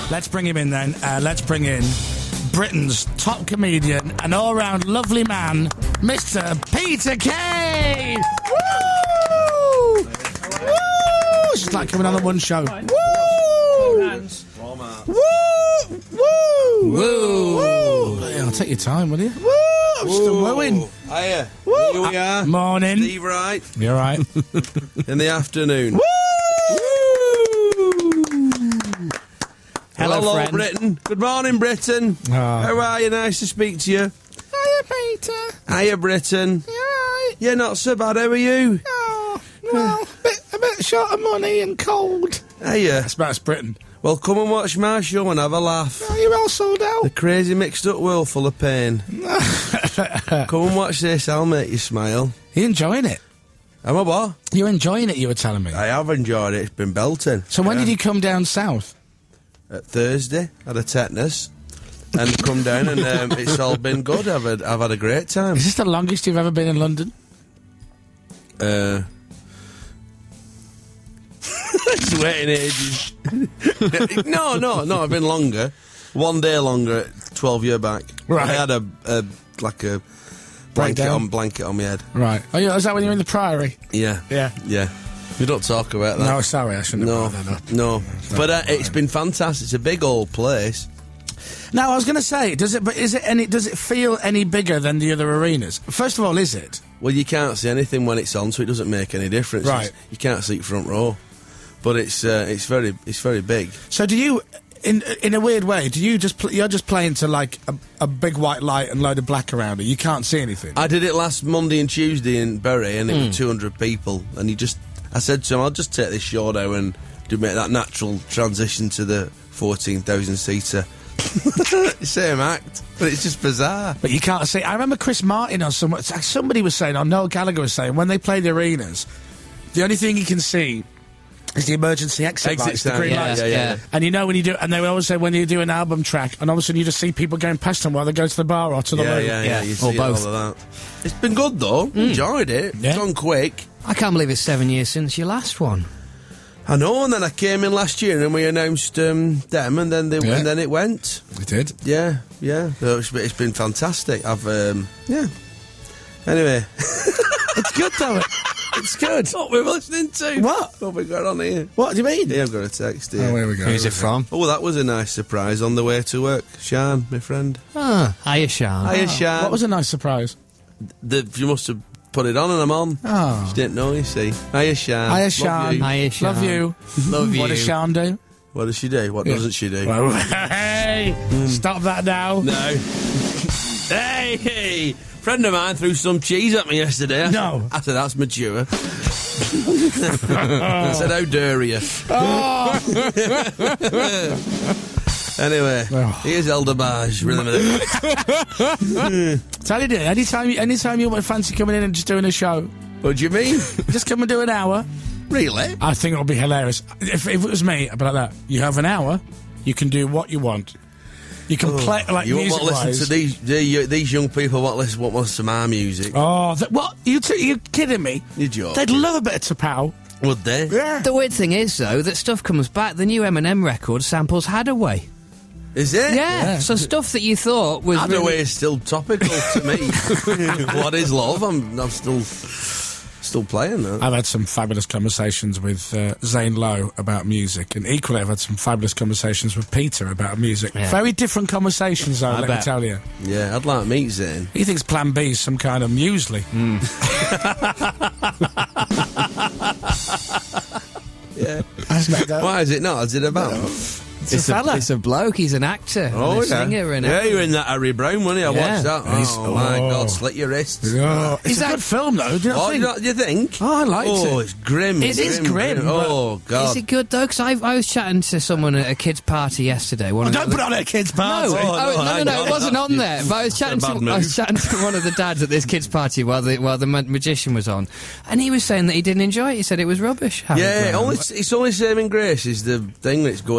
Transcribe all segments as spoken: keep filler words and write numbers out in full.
Let's bring him in then. Uh, let's bring in Britain's top comedian and all-round lovely man, Mister Peter Kay! Woo! Woo! It's just like coming on the one show. Woo! Woo! Woo! Woo! Yeah, I'll take your time, will you? Woo! I'm still wooing. Hiya. Woo! Here we are. Morning. Steve Wright. You're right. In the afternoon. Woo! Hello, Hello, friend. Britain. Good morning, Britain. Oh. How are you? Nice to speak to you. Hiya, Peter. Hiya, Britain. You alright? Yeah, not so bad. How are you? Oh, well, a bit, a bit short of money and cold. Hiya. That's about Britain. Well, come and watch my show and have a laugh. Are you all sold out? The crazy mixed up world full of pain. Come and watch this. I'll make you smile. You enjoying it? Am I what? You're enjoying it, you were telling me. I have enjoyed it. It's been belting. So when Yeah. did you come down south? At Thursday, had a tetanus, and come down, and um, it's all been good. I've had, I've had a great time. Is this the longest you've ever been in London? Uh, it's waiting ages. no, no, no. I've been longer. One day longer. Twelve year back. Right. I had a, a like a blanket Breakdown? on blanket on my head. Right. Oh, yeah, is that when you're in the Priory? Yeah, Yeah. yeah. We don't talk about that. No, sorry, I shouldn't no, have brought that up. no. But uh, it's been fantastic. It's a big old place. Now, I was going to say, does it? But is it any? Does it feel any bigger than the other arenas? First of all, is it? Well, you can't see anything when it's on, so it doesn't make any difference. Right. It's- you can't see front row, but it's uh, it's very it's very big. So, do you, in in a weird way, do you just pl- you're just playing to like a, a big white light and load of black around it? You can't see anything. I did it last Monday and Tuesday in Bury, and it Hmm. was two hundred people. And you just, I said to him, I'll just take this show now and do make that natural transition to the fourteen thousand seater. Same act, but it's just bizarre. But you can't see. I remember Chris Martin or someone, somebody was saying, or Noel Gallagher was saying, when they play the arenas, the only thing you can see is the emergency exit, Exit lights, the sign, green yeah, lights. yeah, yeah. And you know when you do, and they would always say when you do an album track, and all of a sudden you just see people going past them while they go to the bar or to the Yeah, loo. yeah, yeah, Yeah, you or see both. all of that. It's been good though. Enjoyed it. Yeah. Gone quick. I can't believe it's seven years since your last one. I know. And then I came in last year, and we announced um, them, and then they, Yeah. and then it went. It did. Yeah, yeah. So it's, it's been fantastic. I've um, yeah. Anyway, It's good though. It's good. what we're listening to? What? What we got on here? What do you mean? Yeah, I've got a text here. Oh, here we go. Who's it from? Oh, that was a nice surprise on the way to work. Shan, my friend. Ah, hiya, Sean. Hiya, Shan. What was a nice surprise? The, you must have put it on and I'm on. Oh. She didn't know, you see. Hiya, Shan. Hiya, Love Shan. you. Hiya, Sean. Love you. Love you. What does Sean do? What does she do? What Yeah. doesn't she do? Well, hey, stop that now. No. hey, hey. Friend of mine threw some cheese at me yesterday. I No. Said, I said, that's mature. I said, how dare you? Anyway, Oh. here's Elder Barge. Rhythm of the... Tell you this, anytime you, anytime you fancy coming in and just doing a show, What do you mean? just come and do an hour. Really? I think it'll be hilarious. If, if it was me, I'd be like that. You have an hour, you can do what you want. You can play, like, You won't music want to listen to these, these these young people won't listen, won't listen to my music. Oh, th- what? You t- you kidding me? You joking? They'd love a bit of Tapao. Would they? Yeah. The weird thing is, though, that stuff comes back. The new Eminem record samples Hadaway. Is it? Yeah. Yeah. So stuff that you thought was Hadaway really- is still topical to me. What is love? I'm, I'm still still playing that. I've had some fabulous conversations with uh, Zane Lowe about music, and equally I've had some fabulous conversations with Peter about music. Yeah. Very different conversations, though, I let me bet. tell you. Yeah, I'd like to meet Zane. He thinks Plan B is some kind of muesli. Yeah. Why? Why is it not? Is it about? It's, It's a a, fella. it's a bloke. He's an actor. Oh, and a yeah. singer. And yeah, you were in that Harry Brown, weren't you? I Yeah. watched that. He's- Oh, my oh. God, slit your wrists. Oh, it's Is a that- good film, though. Do you not Oh, think? you, do you think? Oh, I liked Oh, it. it's grim. It is grim, Oh, God. Is it good though? Because I, I was chatting to someone at a kid's party yesterday. One Oh, of don't the, put on a kid's party. No, Oh, oh, no, no, no, hang no, on. it wasn't on You- there. But I was chatting It's a to bad I was move. chatting to one of the dads at this kid's party while the while the ma- magician was on, and he was saying that he didn't enjoy it. He said it was rubbish. Harry Yeah, Brown. only, it's only Saving Grace is the thing that's going off, you know,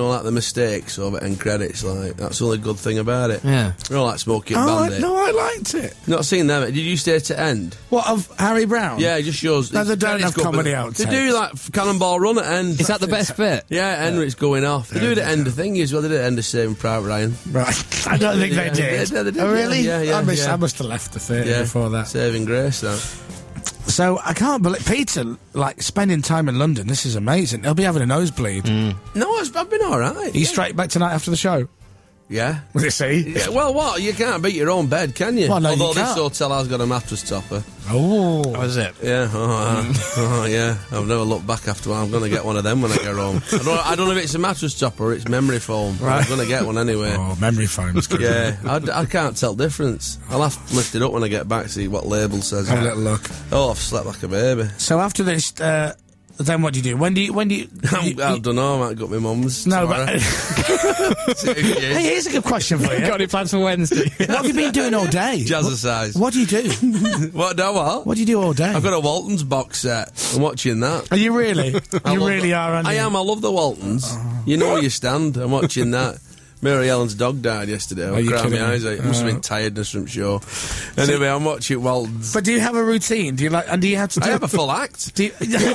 like the mistakes over end credits. Like that's the only good thing about it. Yeah. You know, like Smokey Oh, and I, Bandit. no, I liked it. Not seen them. Did you stay to end? What, of Harry Brown? Yeah, it just shows. No, they it's- don't it's have good, comedy but They outtakes. do like Cannonball Run at end. Is that the best bit? Yeah, Henry's going off. They do it at end of thing as well. They did it at end of Saving Private Ryan. Right. I don't think Yeah, they did. they- they did, Oh, really? yeah, yeah, I, must, yeah. I must have left the theatre Yeah, before that. Saving Grace, though. So I can't believe Peter, like, spending time in London. This is amazing. He'll be having a nosebleed. No, it's, I've been all right. Are you straight back tonight after the show? Yeah. Will you see? Yeah, well, what? You can't beat your own bed, can you? Well, no, you Although this can't. hotel has got a mattress topper. Oh. Was it? Yeah, oh, uh, oh, yeah. I've never looked back after. I'm going to get one of them when I get home. I don't, I don't know if it's a mattress topper or it's memory foam. But I'm going to get one anyway. Oh, memory foam's good. Yeah, I, d- I can't tell difference. I'll have to lift it up when I get back, see what label says. Have a little look. Oh, I've slept like a baby. So after this, uh, then what do you do? When do you... When do you, you- I don't know, I might got my mum's. no, tomorrow. but... hey, here's a good question for you. Got any plans for Wednesday? What have you been doing all day? Jazzercise. What do you do? What do I what? What do you do all day? I've got a Waltons box set. I'm watching that. Are you really? I You love really the- are, aren't I you? am, I love the Waltons. You know where you stand. I'm watching that. Mary Ellen's dog died yesterday. I you cried my kidding me? eyes out. It must have been Oh. tiredness from show. Anyway, I'm watching Waltons. But do you have a routine? Do you like... And do you have to do... I have a full act. do you,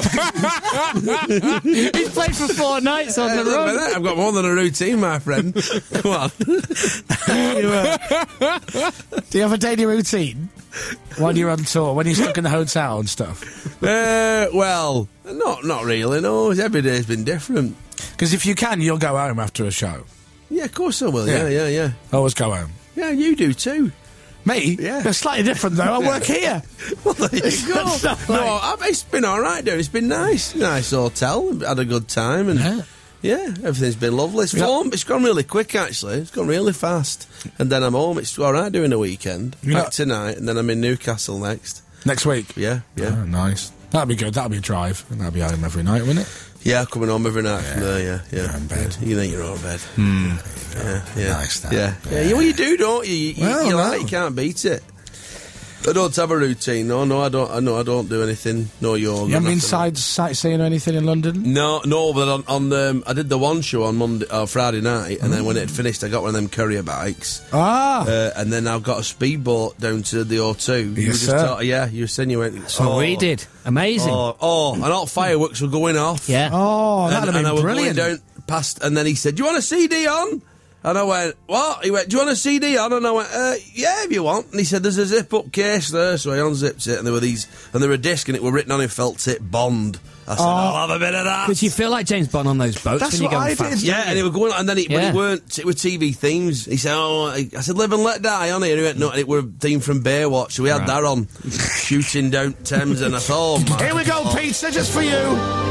He's played for four nights on Hey, the look at run. that. I've got more than a routine, my friend. Come on. you, uh, do you have a daily routine when you're on tour, when you're stuck in the hotel and stuff? Uh, well, not not really, no. Every day's been different. Because if you can, you'll go home after a show. Yeah, of course I will. Yeah. Yeah, yeah, yeah. Always go home. Yeah, you do too. Me? Yeah. They're slightly different, though. I work here. Well, there you go. It's not No, like- I've, it's been all right, dude. It's been nice. Nice hotel. Had a good time. And Yeah. yeah, everything's been lovely. It's, Yeah. flown, it's gone really quick, actually. It's gone really fast. And then I'm home. It's all right doing a weekend. Yeah. Back tonight, and then I'm in Newcastle next. Next week? Yeah, yeah. Oh, nice. That'd be good. That'd be a drive. And that'd be home every night, wouldn't it? Yeah, coming home every night from there, yeah. yeah. Your own bed. You think your own bed. Yeah, yeah. Nice, that. Yeah, yeah. yeah. Well, you do, don't you? You, you, Well, you're no. right, you can't beat it. I don't have a routine. No, no, I don't. I know I don't do anything. No yoga. You haven't been nothing. side sightseeing or anything in London? No, no, but on, on the I did the one show on Monday, uh, Friday night, and then when it had finished, I got one of them courier bikes, Ah! uh, and then I've got a speedboat down to the O two. You Yes, were just sir. ta- yeah, you were saying you went. Oh, we did. Amazing. Oh, oh, and all fireworks were going off. Yeah. oh, that'd and, have and I been was brilliant. going down past, and then he said, "Do you want a C D on?" And I went, "What?" He went, "Do you want a C D on?" And I went, uh, "Yeah, if you want." And he said, "There's a zip-up case there," so I unzipped it, and there were these, and there were a disc, and it were written on it, felt tip Bond. I said, "I'll have a bit of that." Did you feel like James Bond on those boats That's when you what go I fast? did. Yeah, and it were going, and then it, but Yeah. it weren't. It were T V themes. He said, "Oh," I I said, "Live and Let Die" on it. And he went, "No," and it were a theme from Baywatch. So we had Right. that on, shooting down Thames, and I thought, oh, my Here we go, God. pizza, just for you.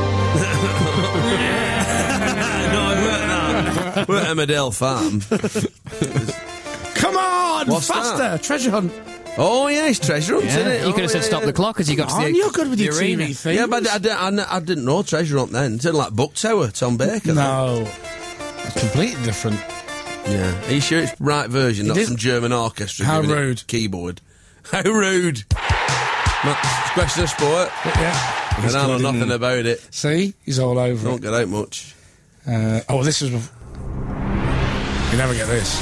No, it weren't that. We're at Emmerdale Farm. Come on! What's faster! that? Treasure hunt. Oh yeah, it's treasure hunt, Yeah. isn't it? You could Oh, have said yeah, stop yeah. the clock as you got to Oh, the you're good with the your T arena. V things. Yeah, but I, I, I, I didn't know treasure hunt then. It didn't like Book Tower, Tom Baker. No. It's completely different. Yeah. Are you sure it's right version, not is- some German orchestra? How giving it rude. Keyboard. How rude. Matt, question of sport. Yeah. And I know nothing about it. See? He's all over Don't it. get out much. Uh, oh, this is... You never get this.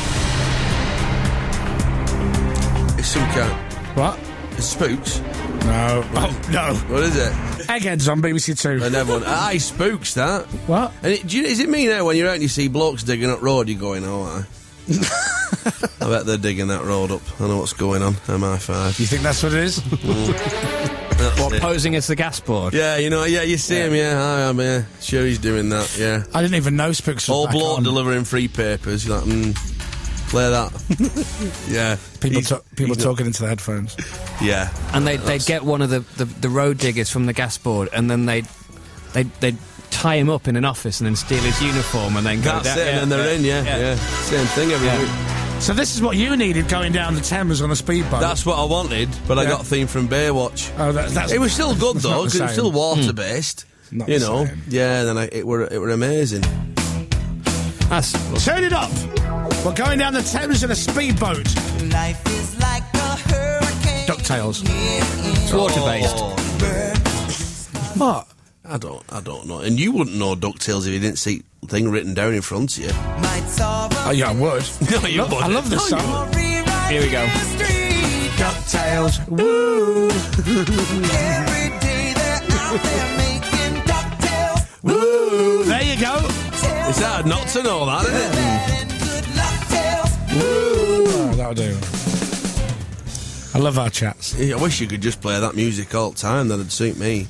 It's some kind. What? It's spooks. No. Oh, no. What is it? Eggheads on B B C Two. And everyone. Aye, spooks that. What? And it, do you, is it me now when you're out and you see blokes digging up road, you're going, oh, aye. I bet they're digging that road up. I know what's going on. M I five. You think that's what it is? That's What, it. posing as the gas board? Yeah, you know, yeah, you see him, yeah, I am, yeah. Sure he's doing that, yeah. I didn't even know Spooks was All back bloke on. delivering free papers, you're like, mm, play that. Yeah. People, He's- ta- people he's- talking into the headphones. Yeah. And they'd, they'd get one of the, the, the road diggers from the gas board, and then they'd, they'd, they'd tie him up in an office and then steal his uniform and then go That's down. it, and then they're in, yeah, yeah. Same thing every Yeah. week. So this is what you needed going down the Thames on a speedboat. That's what I wanted, but I Yeah. got theme from Baywatch. oh, that, that's It was still good that's not though, the because it was same. still water based. Not You the know, same. yeah. Then I, it were it were amazing. That's, Turn it up. We're going down the Thames in a speedboat. Life is like a hurricane. DuckTales. it's water-based. Oh, What? I don't, I don't know. And you wouldn't know DuckTales if you didn't see thing written down in front of you. Might solve a Oh, yeah, I would. No, you Look, I wouldn't. love this No, you song. rewrite Here we go. history. DuckTales. Woo! Every day they're out there making DuckTales. Woo! There you go. It's hard not to know that, isn't it? Bad and good luck tales. Oh, that'll do. I love our chats. Yeah, I wish you could just play that music all the time. That'd suit me.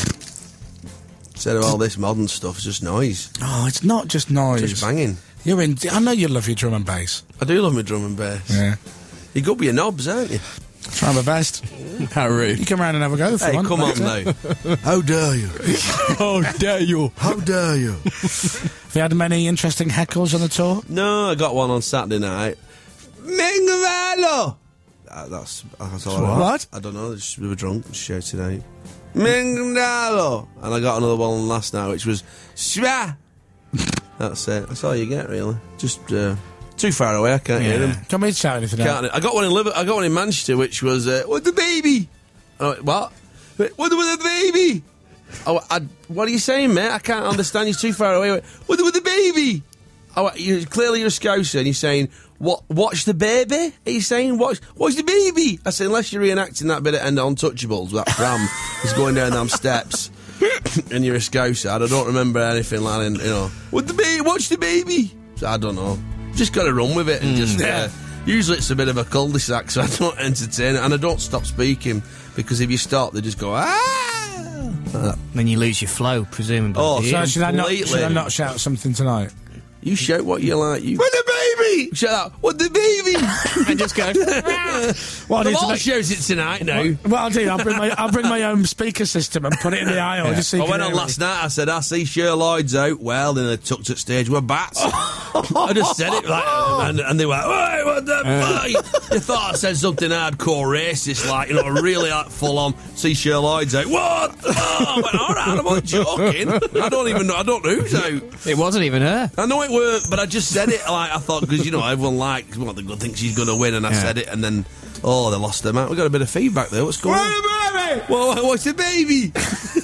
Instead of all this modern stuff, it's just noise. Oh, it's not just noise. Just banging. You're in. I know you love your drum and bass. I do love my drum and bass. Yeah. You go with your knobs, aren't you? Try my best. How rude. You come round and have a go if Hey, you want. come on That's now. it. How dare you? How dare you? How dare you? Have you had many interesting heckles on the tour? No, I got one on Saturday night. Mingavalo! Uh, that's, that's all right. What? I don't know, just, we were drunk and shouted out. Mingavalo! And I got another one last night, which was Swa! That's it. That's all you get, really. Just uh, too far away, I can't hear them. Don't mean to shout anything out. Can't, I got one in Liver- I got one in Manchester, which was uh, "What the baby?" I went, what? What the, what the baby? Oh, I, what are you saying, mate? I can't understand. You're too far away. I went, what the, what the baby? Oh, you clearly you're a Scouser, and you're saying, "What? Watch the baby?" Are you saying, "Watch? Watch the baby?" I said, unless you're reenacting that bit at End of Untouchables, that pram is going down them steps, and you're a Scouser. I don't remember anything like that. You know, what the baby? Watch the baby. So I don't know. Just got to run with it and just. Yeah. Uh, usually it's a bit of a cul-de-sac, so I don't entertain it, and I don't stop speaking because if you stop, they just go ah. Uh, Then you lose your flow, presumably. Oh, do you? So should I not? Completely. Should I not shout something tonight? you shout what you like. You. What the baby? Shout out. What the baby? and just go. Well, I The need to lot make- shouts it tonight now. Well, I'll do. I'll bring my. I'll bring my own speaker system and put it in the aisle. Just so you I can went on hear last it. night. I said, I see Sher Lloyd's out. Well, then they tucked at stage with bats. I just said it, like, and, and they went, "Hey, what the fuck?" You thought I said something hardcore racist, like, you know, really like, full on. See Sher Lloyd's out. What? Oh, I went, all right, I'm not joking. I don't even know. I don't know who's out. It wasn't even her. I know it weren't, but I just said it like I thought because you know everyone likes what they think she's going to win, and I Yeah. said it, and then oh, they lost their man. We got a bit of feedback there. What's going on? Baby! Well, what's the baby?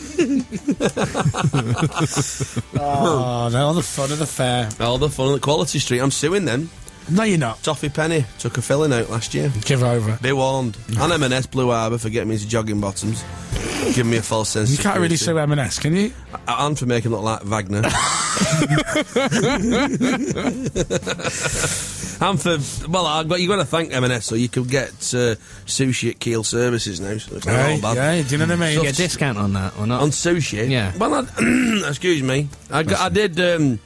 Oh, no, all the fun of the fair. All the fun at Quality Street. I'm suing them. No, you're not. Toffee Penny took a filling out last year. Give over. Be warned. And M and S Blue Harbour for getting me into jogging bottoms. Giving me a false sense You of can't really security. sue M and S, can you? And for making look like Wagner. And for, well, I've got, you've got to thank M and S, so you could get uh, sushi at Keel Services now, so it's not Hey, all bad. yeah, do you know what I mean? So- Get a discount on that or not? On sushi? Yeah. Well, I, excuse me. I, got, I did, um...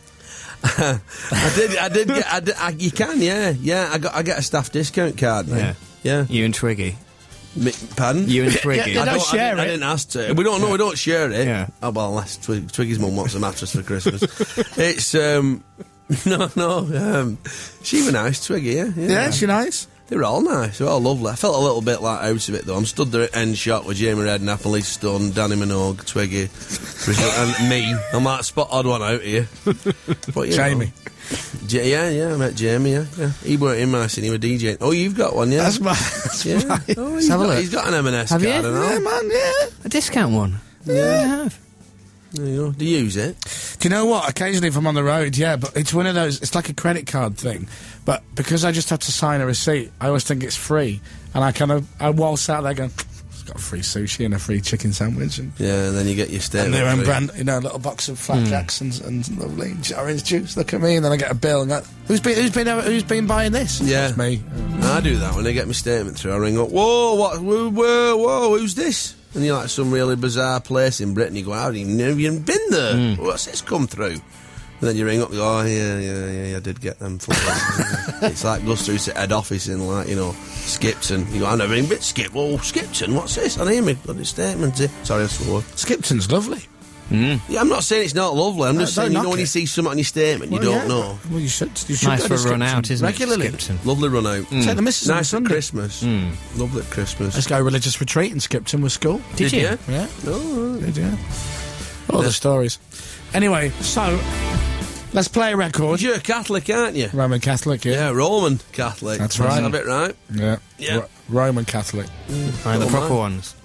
I did, I did get, I did, I, you can, yeah, yeah, I got, I get a staff discount card, Yeah. mate. Yeah. You and Twiggy. Mi- Pardon? You and Twiggy. Yeah, they I don't don't share I didn't, I it. didn't ask to. We don't know. We don't share it. Yeah. Oh well, unless Twig, Twiggy's mum wants a mattress for Christmas. It's um, no, no. Um, she was nice, Twiggy. Yeah, yeah. Yeah, she nice. They were all nice. They were all lovely. I felt a little bit like out of it though. I'm stood there at end shot with Jamie Redknapp, Lisa Stone, Danny Minogue, Twiggy, and me. I'm like spot odd one out here. But, you Jamie. know. J- yeah, yeah. I met Jamie. Yeah, yeah. He weren't in my scene. He was DJing. Oh, you've got one, yeah. That's my. That's yeah. my. Oh, he's have a got, look. he's got an M and S Have card. you? and all. Yeah, man, yeah. A discount one? Yeah, I have. There you go. Do you use it? Do you know what? Occasionally, if I'm on the road, yeah, but it's one of those. It's like a credit card thing, but because I just have to sign a receipt, I always think it's free, and I kind of I waltz out there going, "It's got a free sushi and a free chicken sandwich, and, Yeah, and then you get your and statement. their own free. brand, you know, a little box of flapjacks and, and lovely orange juice. Look at me, and then I get a bill and go, who's been who's been who's been buying this? Yeah. It's me. I do that when they get my statement through. I ring up, whoa, what, whoa, whoa, whoa, who's this? And you're like some really bizarre place in Britain. You go, how do you know you've been there? What's this come through? And then you ring up, you go, oh, yeah, yeah, yeah, yeah I did get them. It's like goes through to head office in, like, you know, Skipton. You go, I've never been bit Skip. Oh, Skipton, what's this? I hear me bloody statement here. Sorry, I swore. Skipton's lovely. Yeah, I'm not saying it's not lovely. I'm No, just don't saying, you know, knock when it. you see something on your statement, you Well, don't yeah. know. Well, you should. You should Nice go for a to run Skipton out, isn't regularly. it? Skipton. Lovely run out. Take the missus on Nice at Sunday. Christmas. Lovely at Christmas. Let's go religious retreat in Skipton with school. Did, you? you? Yeah. Oh, Did you? All the stories. Anyway, so let's play a record. you're a Catholic, aren't you? Roman Catholic, yeah. Yeah, Roman Catholic. That's right. Have it right. Yeah. Yeah. Ro- Roman Catholic. Right, the Oh, proper man. ones.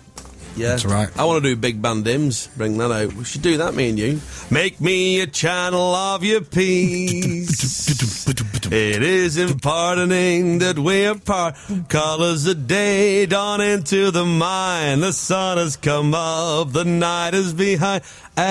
Yeah. That's right. I want to do big band hymns. Bring that out. We should do that, me and you. Make me a channel of your peace. It is in pardoning that we are part. Colors the day dawn into the mind. The sun has come up, the night is behind.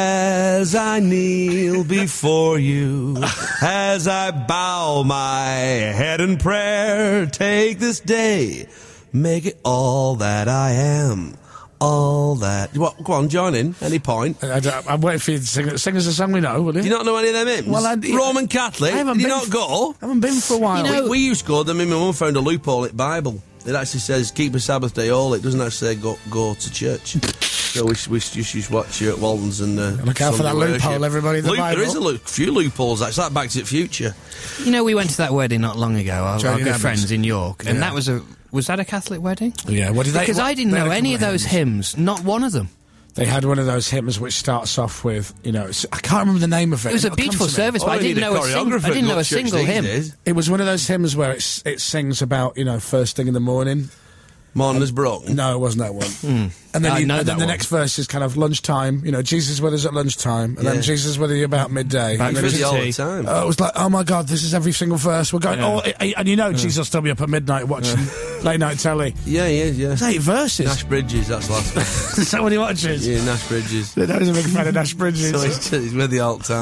As I kneel before you, as I bow my head in prayer, take this day, make it all that I am. All that. What? Go on, join in. Any point? I, I, I'm waiting for you to sing, sing us a song we know, will you? Do you not know any of them hymns? Well, I- Roman Catholic. I haven't Did you been not f- go? I haven't been for a while. You know- We used to go. Then me and my mum found a loophole at Bible. It actually says keep a Sabbath day holy. It doesn't actually say go go to church. So we we just used to watch you at Walton's and uh, Look out for Sunday that loophole, worship. everybody, in the Loop- Bible. There is a loop, few loopholes. That's like Back to the Future. You know, we went to that wedding not long ago. Our, our Jodie good Evans. friends in York, and Yeah. that was a was that a Catholic wedding? Yeah, what did they? Because what- I didn't they had know a any of couple those hymns. hymns. Not one of them. They had one of those hymns which starts off with, you know, it's- I can't remember the name of it. It was a It'll come beautiful to me. service, but Oh, I we didn't need a know a, sing- choreographer I didn't to know go a to church single these hymn. days. It was one of those hymns where it's, it sings about, you know, first thing in the morning. Morning is broken. No, it wasn't that one. And then, I you, know and then that the one. next verse is kind of lunchtime. You know, Jesus with us at lunchtime, and Yeah. then Jesus with you about midday. Back and then for Busy the all tea. the time. Uh, it was like, oh my God, this is every single verse. We're going, Yeah. oh, eh, eh, and you know, Jesus will still be up at midnight watching late night telly. Yeah, yeah, yeah. It's eight verses. Nash Bridges. That's the last one. Is that what he watches? Yeah, Nash Bridges. I was a big fan of Nash Bridges. So he's, he's with you all the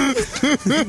time.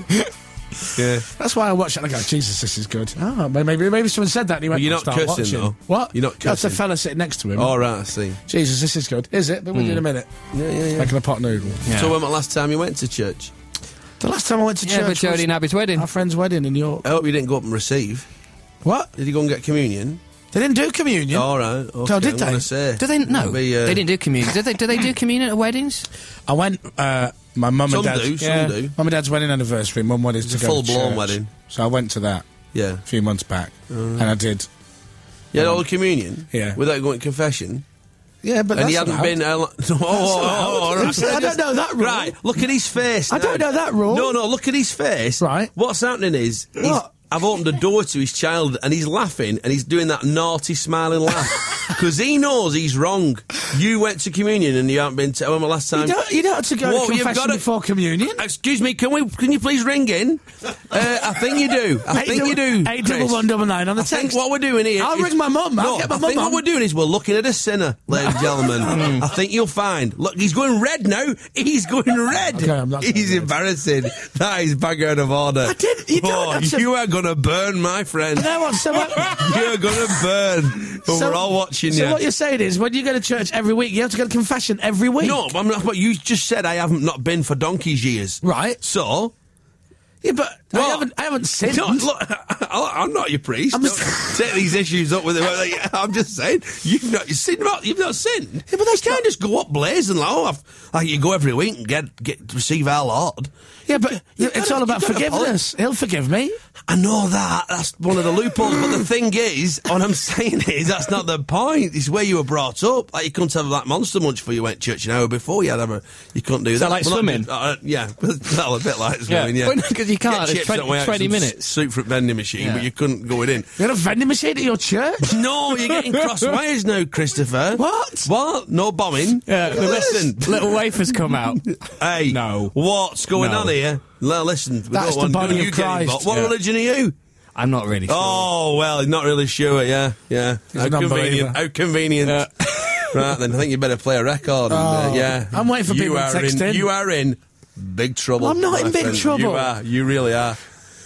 Yeah. That's why I watch it and I go, Jesus, this is good. Oh, maybe maybe someone said that and he went, But you're "I'll not start cussing, watching." though. What? You're not That's a cussing. fella sitting next to him. All right, I see. Jesus, this is good. Is it? But we'll do in a minute. Yeah, yeah, yeah. Making a pot noodle. Yeah. So when was the last time you went to church? The last time I went to Yeah, church for Jodie was and Abby's wedding. our friend's wedding in York. I hope you didn't go up and receive. What? Did you go and get communion? They didn't do communion. All right. Okay, Oh, did I'm they? gonna say. Do they? No, It'll be, uh, they didn't do communion. Did they? Do they do communion at weddings? I went. Uh, my mum Some and dad. do, some yeah, do. Mum and dad's wedding anniversary. Mum wanted It's to a go to full-blown church. wedding. So I went to that Yeah. a few months back, and I did. You had all the communion? Yeah. Without going to confession? Yeah, but And he that's hadn't allowed. been... Uh, oh, oh, oh, oh, Who said- I don't know that rule. Right, look at his face I now. don't know that rule. No, no, look at his face. Right. What's happening is... he's- What? I've opened a door to his child and he's laughing and he's doing that naughty smiling laugh because he knows he's wrong. You went to communion and you haven't been to... When was the last time... You don't, you don't have to go What, to you've confession gotta- before communion. Excuse me, can we? Can you please ring in? Uh, I think you do. I Eight think double- you do. Eight Chris. double one double nine on the I think text. what we're doing here. I'll is- ring my mum. I'll No, get my I mum think on. what we're doing is we're looking at a sinner, ladies and gentlemen. I think you'll find. Look, he's going red now. He's going red. Okay, I'm not He's going red. embarrassing. That is bang out of order. I did- you don't oh, have to- you are going to burn, my friend. No, what, so what, You're going to burn. But so- we're all watching so you. what you're saying is, when you go to church every week, you have to go to confession every week. no, I'm not, but you just said I haven't not been for donkey's years. Right. So, Yeah, but I Well, haven't. I haven't sinned. No, look, I'm not your priest. I'm Don't just- take these issues up with him. I'm just saying, you've not sinned. What? You've not sinned. Yeah, but that's you can't not- just go up blazing like, oh, I've, like you go every week and get get receive our Lord. Yeah, but You've it's gotta- all about you've gotta forgiveness. He'll forgive me. I know that. That's one of the loopholes. But the thing is, what I'm saying is, that's not the point. It's where you were brought up. Like, you couldn't have that monster munch before you went to church an hour before. You had to have a, you couldn't do that. that like Well, not swimming? just- uh, yeah. Well, a bit like swimming, yeah. Well, no, 'cause you can't. Get It's chips, twenty don't we, out twenty some minutes. Soup for vending machine, Yeah. but you couldn't go it in. You got a vending machine at your church? No, you're getting cross wires now, Christopher. What? What? No bombing? Yeah, Now listen. Little wafers come out. Hey. No. What's going No. on here? No, listen. We That's don't the want body you of getting Christ. involved. What Yeah. religion are you? I'm not really sure. Oh, well, not really sure, yeah. Yeah. He's How an unbeliever. convenient. How convenient. Right, then I think you better play a record. and, uh, Oh, yeah. I'm waiting for you people to are text in, in. You are in big trouble. I'm not my in big friend. trouble. You are. You really are.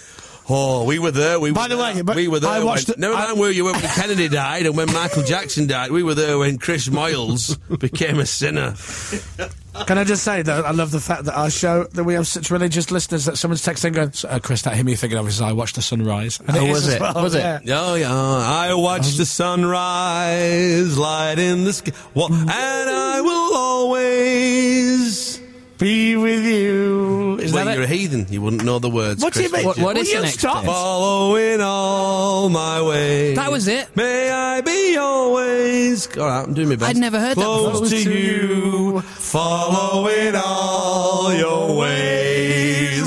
Oh, we were there. We By were the there. way, but we were there. I watched when, it- never I- mind where you were when Kennedy died and when Michael Jackson died. We were there when Chris Moyles became a sinner. Can I just say that I love the fact that our show, that we have such religious listeners that someone's texting going, uh, Chris, that him you're thinking of is I watched the sunrise. And Oh, is was as it? well, Was it? yeah. Oh yeah, I watched the sunrise, light in the sky, what, and I will always. Be with you. Is Well, that you're it? a heathen. You wouldn't know the words. What do you Chris, mean? would you? What Will is you the next stop? bit? Following all my ways. That was it. May I be always. All right, I'm doing my best. I'd never heard that Close before. to you, following all your ways,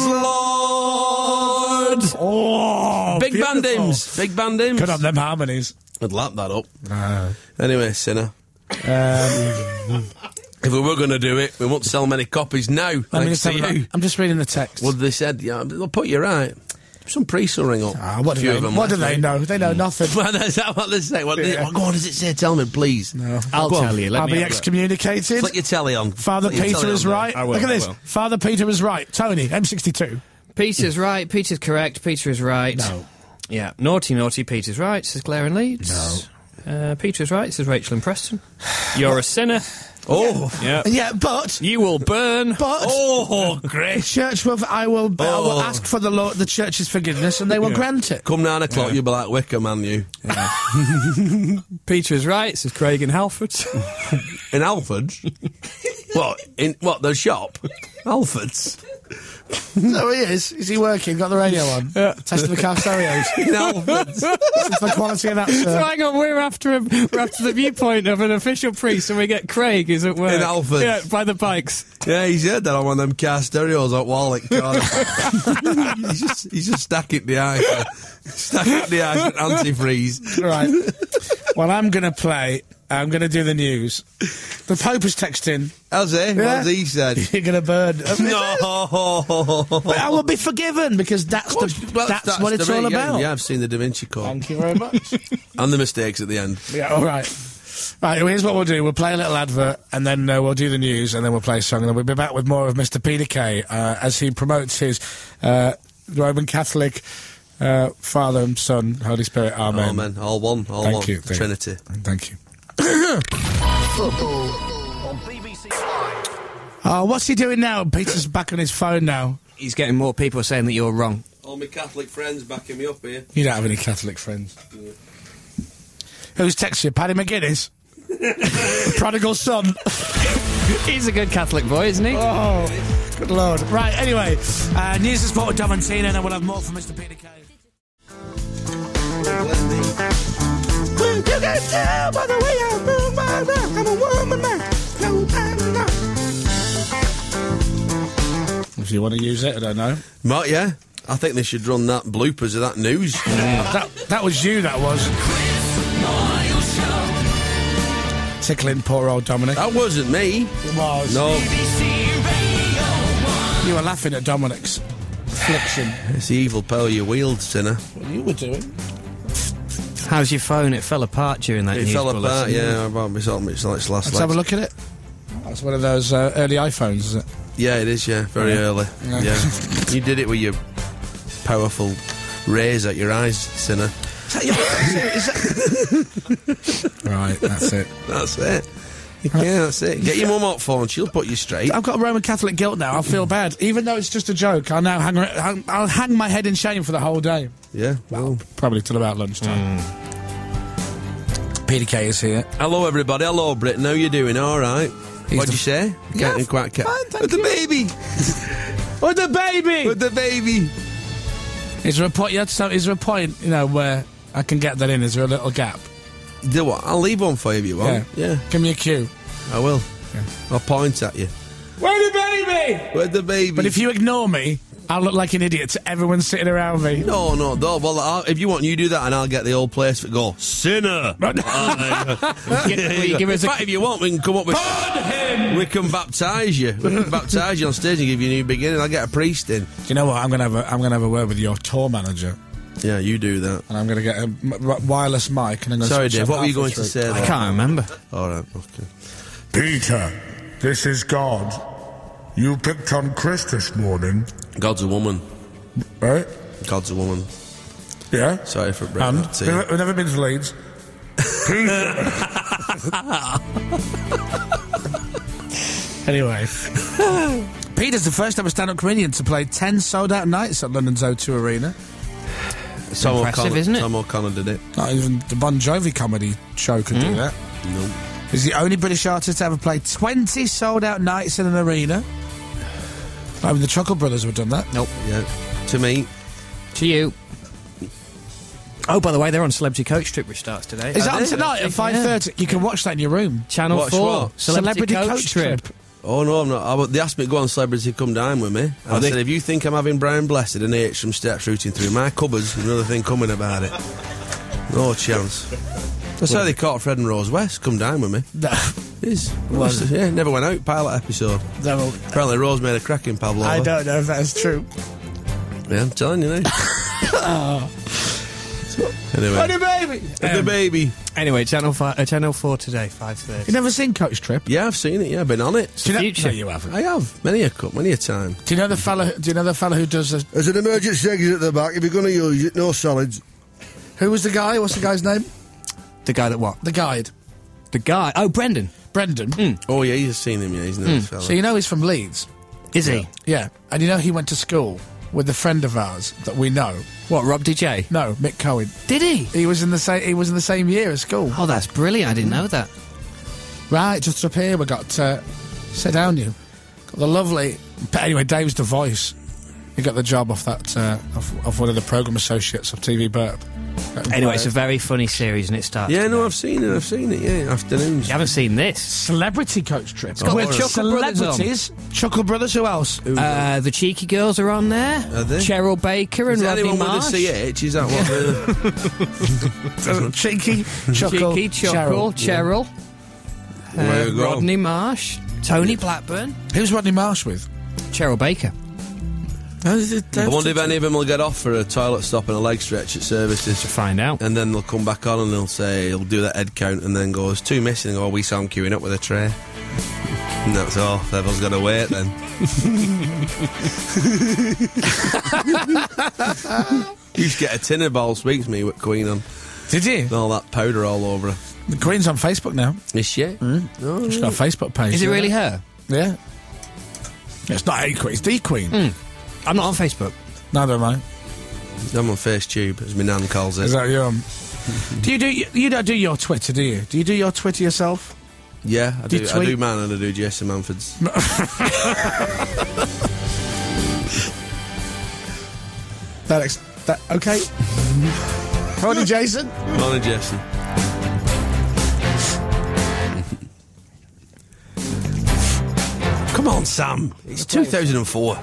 Lord. Oh, Big band beautiful. hymns. Big band hymns. Good on them harmonies. I'd lap that up. Uh, Anyway, sinner. Um, If we were going to do it, we won't sell many copies now. let me Thanks just to have a you. look. I'm just reading the text. Well, they said, yeah, they'll put you right. Some priests will ring up. Ah, what A do few they, of them what do last they week. know? They know nothing. Well, is that what they say? What, Yeah. did, what, go on, does it say? Tell me, please. No. I'll Go on. tell you. Let I'll me be have a look. excommunicated. Flick your telly on. Father Flick your Peter telly is on, right. I will, Look at I this. will. Father Peter is right. Tony, M sixty-two. Peter's right. Peter's correct. Peter is right. No. Yeah. Naughty, naughty. Peter's right, says Claire and Leeds. No. Uh, Peter is right, says Rachel and Preston. You're a sinner. Oh. Yeah. Yeah, but... You will burn. But... Oh, The great. church will... I will, I will Oh. ask for the Lord, the church's forgiveness, and they will grant it. Come nine o'clock, you'll be like Wicker Man, you. Peter is right, says Craig in Halford. In Alfred's? What? In what? The shop? Alfred's? No, he is. Is he working? Got the radio on? Yeah. Testing the car stereos. In Alfred's? It's the quality of that, So sir. hang on, we're after a, we're after the viewpoint of an official priest, and we get Craig who's at work In Alford. Yeah, by the bikes. Yeah, he's heard that on one of them car stereos at Warwick. he's just he's just stacking the eye. Stacking the eye for antifreeze. Right. Well, I'm going to play. I'm going to do the news. The Pope is texting. How's he? Yeah. What's he said? You're going to burn. No. But I will be forgiven because that's the, Well, that's, what it's the- all yeah, about. Yeah, I've seen the Da Vinci Code. Thank you very much. And the mistakes at the end. Yeah, all right. Right, well, here's what we'll do. We'll play a little advert, and then uh, we'll do the news, and then we'll play a song, and then we'll be back with more of Mister Peter Kay uh, as he promotes his uh, Roman Catholic uh, Father and Son, Holy Spirit. Amen. Amen. All one. All Thank one. you. Thank Trinity. You. Thank you. Football on B B C Five. Oh, what's he doing now? Peter's back on his phone now. He's getting more people saying that you're wrong. All my Catholic friends backing me up here. You don't have any Catholic friends. Who's texting you? Paddy McGuinness? Prodigal son. He's a good Catholic boy, isn't he? Oh, good lord. Right, anyway, uh, news and sport with Dom and Tina, and then we'll have more from Mister Peter Kay. Well, you can tell by the way I move my mouth, I'm a woman now. No, I'm not. If you want to use it, I don't know. Mark, yeah. I think they should run that bloopers of that news. That, that was you, that was. Tickling poor old Dominic. That wasn't me. It was. No. You were laughing at Dominic's affliction. It's the evil power you wield, sinner. What you were doing. How's your phone? It fell apart during that It news fell bulletin. apart, yeah. Well, it's on it's like it's last Let's have a legs. look at it. That's one of those uh, early iPhones, is it? Yeah, it is, yeah. Very Yeah. early. Yeah. Yeah. You did it with your powerful rays at your eyes, sinner. Right, that's it. That's it. Yeah, that's it. Get your mum up phone, she'll put you straight. I've got Roman Catholic guilt now. I feel bad. Even though it's just a joke, I'll now hang, hang, I'll hang my head in shame for the whole day. Yeah. Well, probably till about lunchtime. Peter Kay is here. Hello, everybody. Hello, Britain. How you doing? All right. He's What'd the- you say? Yeah, Can't quite ca- fine, thank With the you. baby. Oh, the baby! With the baby. Is there a point? Yeah, so is there a point? You know where I can get that in? Is there a little gap? Do what? I'll leave one for you if you want. Yeah, Give me a cue. I will. Yeah. I'll point at you. Where the baby? With the baby. But if you ignore me, I'll look like an idiot to everyone sitting around me. No, no, no. Well, I'll, if you want, you do that, and I'll get the old place to go sinner. Will you give us In a- fact, if you want, we can come up with. We can baptise you. We can baptise you on stage and give you a new beginning. I'll get a priest in. Do you know what? I'm gonna have a I'm gonna have a word with your tour manager, Yeah, you do that. and I'm gonna get a m- r- wireless mic, and I'm gonna. Sorry, switch Dave. up What were you halfway going to through. say? I There? can't remember. All right. Okay. Peter, this is God. You picked on Chris this morning, God's a woman. right? God's a woman. Yeah? Sorry for breaking And that to you. we've never been to Leeds. Peter, Anyway, Peter's the first ever stand-up comedian to play ten sold-out nights at London's O two Arena. Tom impressive, O'Connor, isn't it? Tom O'Connor did it. Not even the Bon Jovi comedy show could do that. No. He's the only British artist to ever play twenty sold-out nights in an arena. Not even the Chuckle Brothers have done that. Nope. Yeah. To me, To you. Oh, by the way, they're on Celebrity Coach Trip, which starts today. Is that I on did, tonight at five thirty? You can watch that in your room. Channel Watch four. what? Celebrity, Celebrity Coach, Coach Trip. Trip. oh no, I'm not. I, they asked me to go on Celebrity Come Dine with me. And I they- said, if you think I'm having Brian Blessed and H from steps rooting through my cupboards, another thing coming about it. No chance. That's how they caught Fred and Rose West. Come down with me. No. Is Was it? Yeah, never went out. Pilot episode. No, Apparently, Rose made a cracking Pavlova. I don't know if that's true. Yeah, I'm telling you now. Anyway, Honey baby! the Um, baby. Anyway, Channel five, uh, Channel four today, five thirty. You never seen Coach Trip? Yeah, I've seen it. Yeah, I've been on it. Do you know, Future. No, you haven't. I have many a cup, many a time. Do you know the fella? Do you know the fella who does? A, There's an emergency exit at the back. If you're going to use it, no solids. who was the guy? What's the guy's name? The guy that what? The guide, The guy. Oh, Brendan. Brendan. Oh yeah, you've seen him. Yeah, he's a nice fella. So you know he's from Leeds. Is he? Yeah, and you know he went to school with a friend of ours that we know. What? Rob D J? No, Mick Cohen. Did he? He was in the same. He was in the same year at school. Oh, that's brilliant. I didn't know that. Right, just up here we got. Uh, sit down, you. Got the lovely. But anyway, Dave's the voice. He got the job off that uh, of, of one of the program associates of T V Burp. Anyway, it's a very funny series, and it starts. Yeah, no, today. I've seen it. I've seen it. Yeah, afternoons. You haven't seen this? Celebrity Coach Trip. got With the Chuckle Brothers on. celebrities. Chuckle Brothers. Who else? Uh, the Cheeky Girls are on there. Are they? Cheryl Baker and Is Rodney anyone Marsh. with a C H? Is that what? The... Uh, Cheeky, Chuckle, Cheeky, Chuckle, Cheryl, There uh, you go. Rodney Marsh, Tony Blackburn, Who's Rodney Marsh with? Cheryl Baker. I wonder if any of them will get off for a toilet stop and a leg stretch at services. To find out. And then they'll come back on and they'll say, he'll do that head count and then go, there's two missing. And go, oh, we saw him queuing up with a tray. And that's all. Everyone's got to wait then. You used to get a tin of ball sweets me with Queen on. Did you? And all that powder all over her. The Queen's on Facebook now. Is she? Mm. Oh, She's got a Facebook page. Is it you know really that? her? Yeah. It's not a Queen, it's the Queen. I'm not on Facebook. Neither am I. I'm on FaceTube, as my nan calls it. Is that you? Um, do you do you don't do your Twitter, do you? Do you do your Twitter yourself? Yeah, I Do do. you I tweet? do man and I do Jesse Manford's. That, ex- that okay. Morning, Jason. Morning, Jesse. Come on, Sam. It's two thousand four.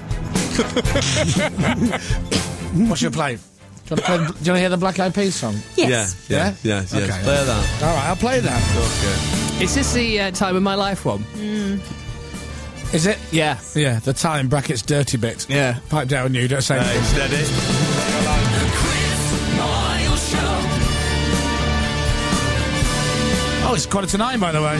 What's your play? Do you want to play? Do you want to hear the Black Eyed Peas song? Yes. Yeah, yeah, Yeah? yes, yes. Okay. Play that. All right, I'll play that. Okay. Is this the uh, Time of My Life one? Is it? Yeah. Yeah, the time brackets dirty bit. Yeah. Pipe down, you don't say anything. Steady. Oh, it's quarter to nine, by the way.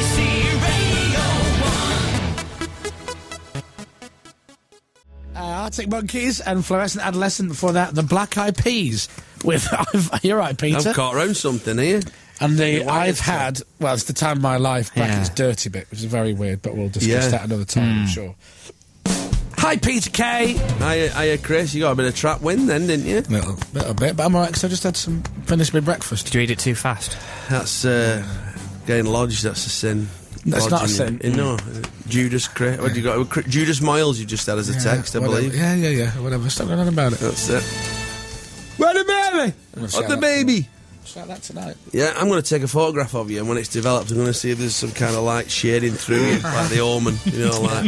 Uh, Arctic Monkeys and Fluorescent Adolescent before that, the Black Eyed Peas with you're right, Peter. I've caught around something here. And the Yeah, why I've is had well, it's the time of my life brackets Yeah. dirty bit, which is very weird, but we'll discuss Yeah. that another time, I'm sure. Hi, Peter Kay. Hiya, hiya, Chris. You got a bit of trap win then, didn't you? Little, little bit, but I'm alright because I just had some finished my breakfast. Did you eat it too fast? That's uh, getting lodged. That's a sin. That's not a Lodging sin. in- No, uh, Judas. Chris. What do you got? Cri- Judas Miles. You just had as a text, I whatever. believe. Yeah, yeah, yeah. Whatever. Stop going on about it. That's it. Where the baby? What the baby? Shout that tonight. Yeah, I'm going to take a photograph of you, and when it's developed, I'm going to see if there's some kind of light shading through you, like the Omen. You know, like.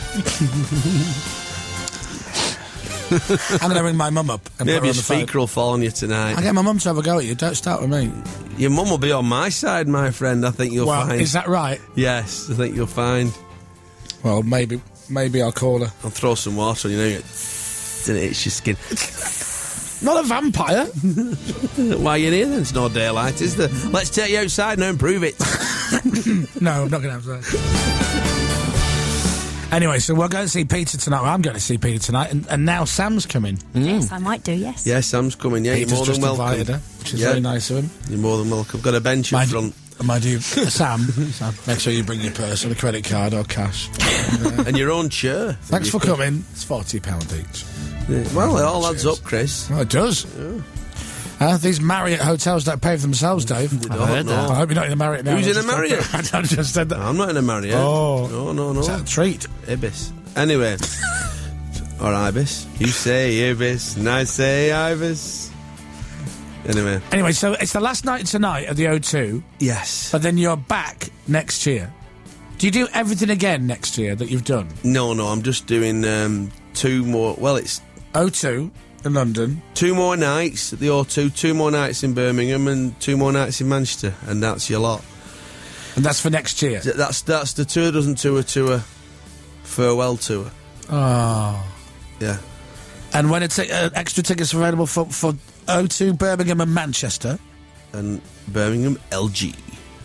I'm going to ring my mum up and put her Maybe on a the phone. speaker will fall on you tonight. I'll get my mum to have a go at you. Don't start with me. Your mum will be on my side, my friend. I think you'll Well, find. is that right? Yes, I think you'll find. Well, maybe maybe I'll call her. I'll throw some water on you, know, you and it hits your skin. Not a vampire. Why are you here then? It's no daylight, is there? Let's take you outside now and prove it. No, I'm not going to have that. Anyway, so we're going to see Peter tonight. Well, I'm going to see Peter tonight, and, and now Sam's coming. Yes, I might do, yes. Yeah, Sam's coming, yeah. Peter's You're more just than welcome. invited her, which is Yeah. very nice of him. You're more than welcome. Got a bench in Mind, front. mind you, Sam, Sam, make sure you bring your purse or a credit card or cash. And your own chair. Thanks for coming. It's forty pounds each. Yeah. Well, it all adds up, Chris. Well, it does. Uh, these Marriott hotels don't pay for themselves, Dave. I've heard that. I hope you're not in a Marriott now. Who's I in a just said Marriott? that. I just said that. I'm not in a Marriott. Oh. No, no, no. Is that a treat? Ibis. Anyway. Or Ibis. You say Ibis, and I say Ibis. Anyway. Anyway, so it's the last night tonight at the O two, Yes. but then you're back next year. Do you do everything again next year that you've done? No, no, I'm just doing um, two more. Well, it's O two, in London. Two more nights at the O two, two more nights in Birmingham, and two more nights in Manchester, and that's your lot. And that's for next year. That's that's the Tour Doesn't Tour tour, farewell tour. Oh. Yeah. And when it's uh, extra tickets available for, for O two, Birmingham and Manchester. And Birmingham L G.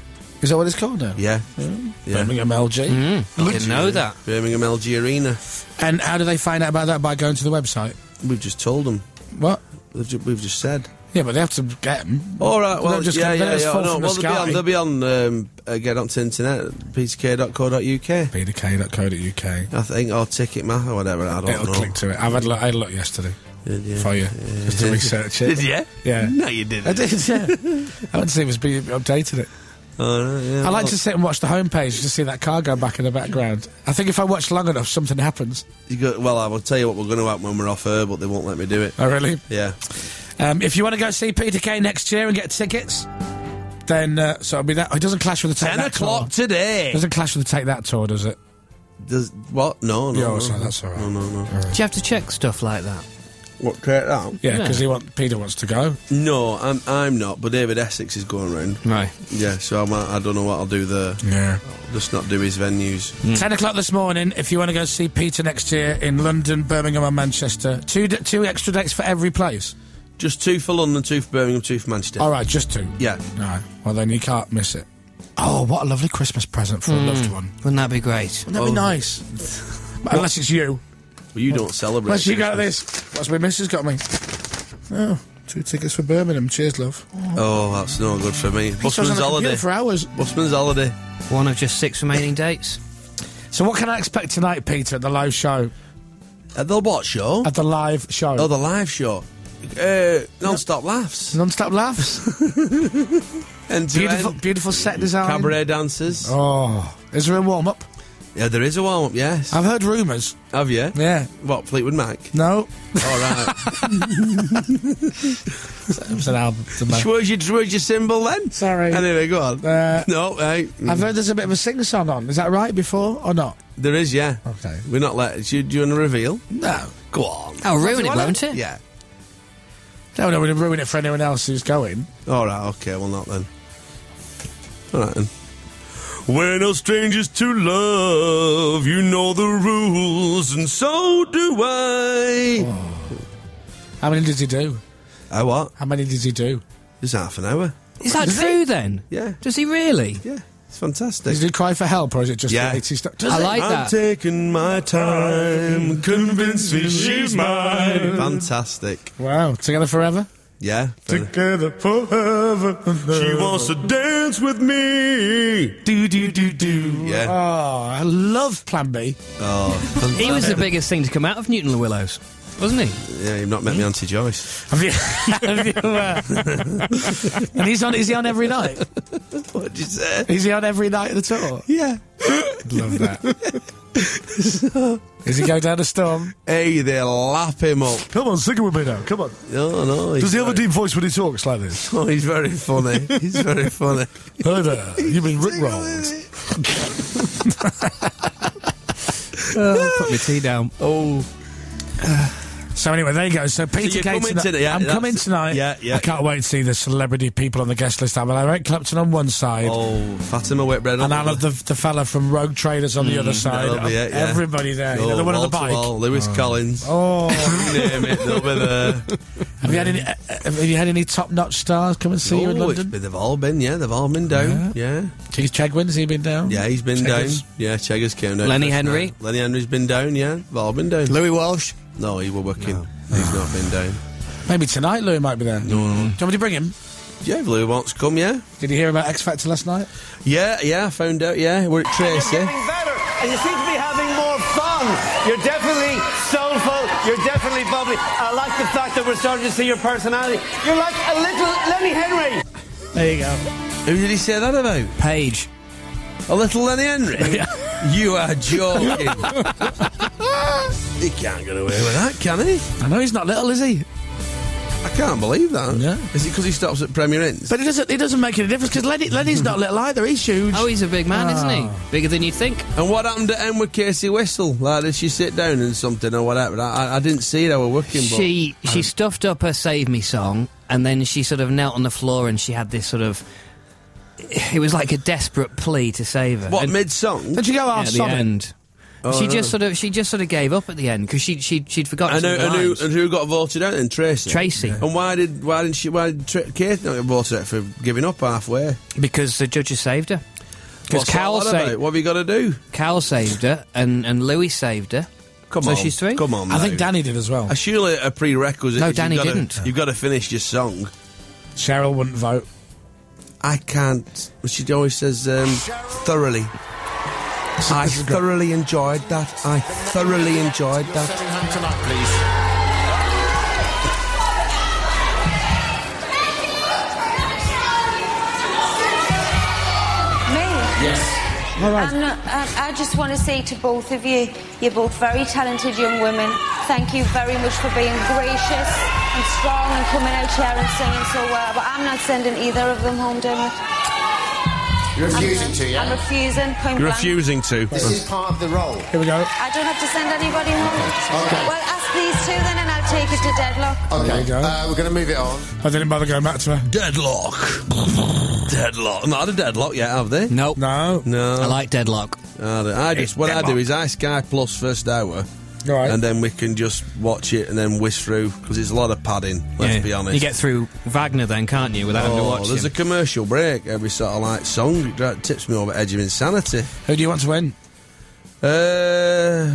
Is that what it's called now? Yeah. yeah. Birmingham L G. Mm, I didn't know that. Birmingham L G Arena. And how do they find out about that? By going to the website? We've just told them. What? We've just, we've just said. Yeah, but they have to get them. All right, well, just yeah, they yeah, don't just yeah. fall No, from the well, they'll be on, sky. they'll be on um, uh, get onto the internet, peter k dot co dot u k. peter k dot co dot u k. I think, or Ticketmaster or whatever, I don't It'll know. click to it. I've had a look, I had a look yesterday. Did you? For you. Yeah. Just to research it. Did you? Yeah. No, you didn't. I did, yeah. I went to see if it was being updated it. Oh, no, yeah, I like well, to sit and watch the homepage to see that car go back in the background. I think if I watch long enough, something happens. You go, well, I will tell you what we're going to happen when we're off air, but they won't let me do it. Oh, really? Yeah. Um, if you want to go see Peter Kay next year and get tickets, then uh, so it'll be that. Oh, it doesn't clash with the Take Ten That o'clock tour. today. Doesn't clash with the Take That tour, does it? Does what? No, no. Yeah, no. so that's all right. No, no, no. Do you have to check stuff like that? What? Take that? Yeah, because Yeah. he want Peter wants to go. No, I'm I'm not. But David Essex is going round. Right. Yeah, so I'm, I don't know what I'll do there. Yeah. Just not do his venues. Ten o'clock this morning. If you want to go see Peter next year in London, Birmingham, and Manchester, two d- two extra dates for every place. Just two for London, two for Birmingham, two for Manchester. All right, just two. Yeah. No. Well, then you can't miss it. Oh, what a lovely Christmas present for a loved one. Wouldn't that be great? Wouldn't that be Oh. nice? Unless it's you. Well, you don't celebrate. Unless you got Christmas. this. What's my missus got me? Oh, two tickets for Birmingham. Cheers, love. Oh, that's no good for me. He was on Busman's the holiday. computer for hours. Busman's holiday. One of just six remaining dates. So what can I expect tonight, Peter, at the live show? At the what show? At the live show. Oh, the live show. Uh, non-stop laughs. Non-stop laughs. And to beautiful, end, beautiful set design. cabaret dancers. Oh, is there a warm-up? Yeah, there is a warm-up, yes. I've heard rumours. Have you? Yeah. What, Fleetwood Mac? No. All right. It was an album. to make. Where's your, where's your symbol then? Sorry. Anyway, go on. Uh, no, hey. I've heard there's a bit of a sing-song on. Is that right before or not? There is, yeah. Okay. We're not let. Do you, do you want to reveal? No. Go on. Oh, ruin Do it, you wanna- won't it? Yeah. No, no, we're going to ruin it for anyone else who's going. All right, okay, well, not then. All right, then. We're no strangers to love, you know the rules, and so do I. How many does he do? Uh, what? How many does he do? It's half an hour. Is that Does true then? Yeah. Does he really? Yeah, it's fantastic. Does he cry for help, or is it just Yeah. the eighties stuff? Does I he? like I'm that. taking my time, convince me she's mine. Fantastic. Wow. Together forever? Yeah. Together forever. She wants to dance with me. Do, do, do, do. Yeah. Oh, I love Plan B. Oh, fantastic. He was the biggest thing to come out of Newton Le Willows, wasn't he? Yeah, you've not met me, Auntie Joyce. Have you? have you uh, and he's on. Is he on every night? What'd you say? Is he on every night of the tour? Yeah. Love that. Does he go down a storm? Hey, they lap him up. Come on, sing it with me now. Come on. No, no. he's Does he have a very- deep voice when he talks like this? Oh, he's very funny. He's very funny. Hello there. You've been rickrolled. Oh, put my tea down. Oh. So anyway, there you go. So Peter you're Kay coming tonight. tonight, yeah, I'm that's- coming tonight. yeah, yeah. I can't wait to see the celebrity people on the guest list. I'll have Eric Clapton on one side. Oh, Fatima Whitbread. And I'll have the, the fella from Rogue Traders on the other side. that'll be it, yeah. Everybody there. You Oh, know, the one on the wall to bike. wall, Lewis Collins. Oh, You name it, they'll be there. have you had any? Uh, have you had any top-notch stars come and see you in Oh, it's London? been- they've all been, yeah, they've all been down. Yeah. Keith Chegwin's he been down? Yeah, he's been Cheggers. down. Yeah, Cheggers came down. Lenny first Henry? night. Lenny Henry's been down, yeah. They've all been down. Louis Walsh. No, he were working. He's not been down. Maybe tonight Louis might be there. No, no. Do you want me to bring him? Yeah, if Lou wants to come, yeah. Did you hear about X Factor last night? Yeah, yeah, I found out, yeah. We're at Tracy. You're getting better, and you seem to be having more fun. You're definitely soulful. You're definitely bubbly. I like the fact that we're starting to see your personality. You're like a little Lenny Henry. There you go. Who did he say that about? Paige. A little Lenny Henry? You are joking. He can't get away with that, can he? I know he's not little, is he? I can't believe that. Yeah. Is it because he stops at Premier Inns? But it doesn't, it doesn't make any difference, because Lenny, Lenny's not little either, he's huge. Oh, he's a big man, isn't he? Oh. Bigger than you'd think. And what happened at end with Casey Whistle? Like, did she sit down and something or whatever? I, I didn't see it, I was working, but... She she stuffed up her Save Me song, and then she sort of knelt on the floor and she had this sort of... It was like a desperate plea to save her. What, And- mid-song? Did you go, oh, at the sod it? end. Oh, she no. just sort of she just sort of gave up at the end because she she she'd forgotten And who, some of and, the who, lines. and who got voted out then? Tracy? Tracy. And why did why didn't she why did Tra- Kate not get voted out for giving up halfway? Because the judges saved her. Because What's Cal all that about? saved What have you got to do? Cal saved her and and Louis saved her. Come So on, she's through? Come on, I think mate. Danny did as well. Uh, surely a prerequisite. No, is Danny you've gotta, didn't. You've got to finish your song. Cheryl wouldn't vote. I can't. She always says um, thoroughly. I thoroughly enjoyed that. I thoroughly enjoyed that. Tonight, please. Me? Yes. All right. I'm not, um, I just want to say to both of you, you're both very talented young women. Thank you very much for being gracious and strong and coming out here and singing so well. But I'm not sending either of them home, Dermot. You're refusing to, yeah? I'm refusing. Point You're blank. refusing to. This is part of the role. Here we go. I don't have to send anybody home. Okay. Well, ask these two then, and I'll take it to deadlock. Okay, you go. uh, we're going to move it on. I didn't bother going back to her. Deadlock. Deadlock. Not had a deadlock yet, have they? Nope. No. No. I like Deadlock. I, don't- I just what I do is I Sky Plus first hour, All right. and then we can just watch it and then whisk through because it's a lot of padding. Let's Yeah. be honest. You get through Wagner then, can't you, without having to Oh, watch there's him? a commercial break every sort of like song. That tips me over the edge of insanity. Who do you want to win? Uh,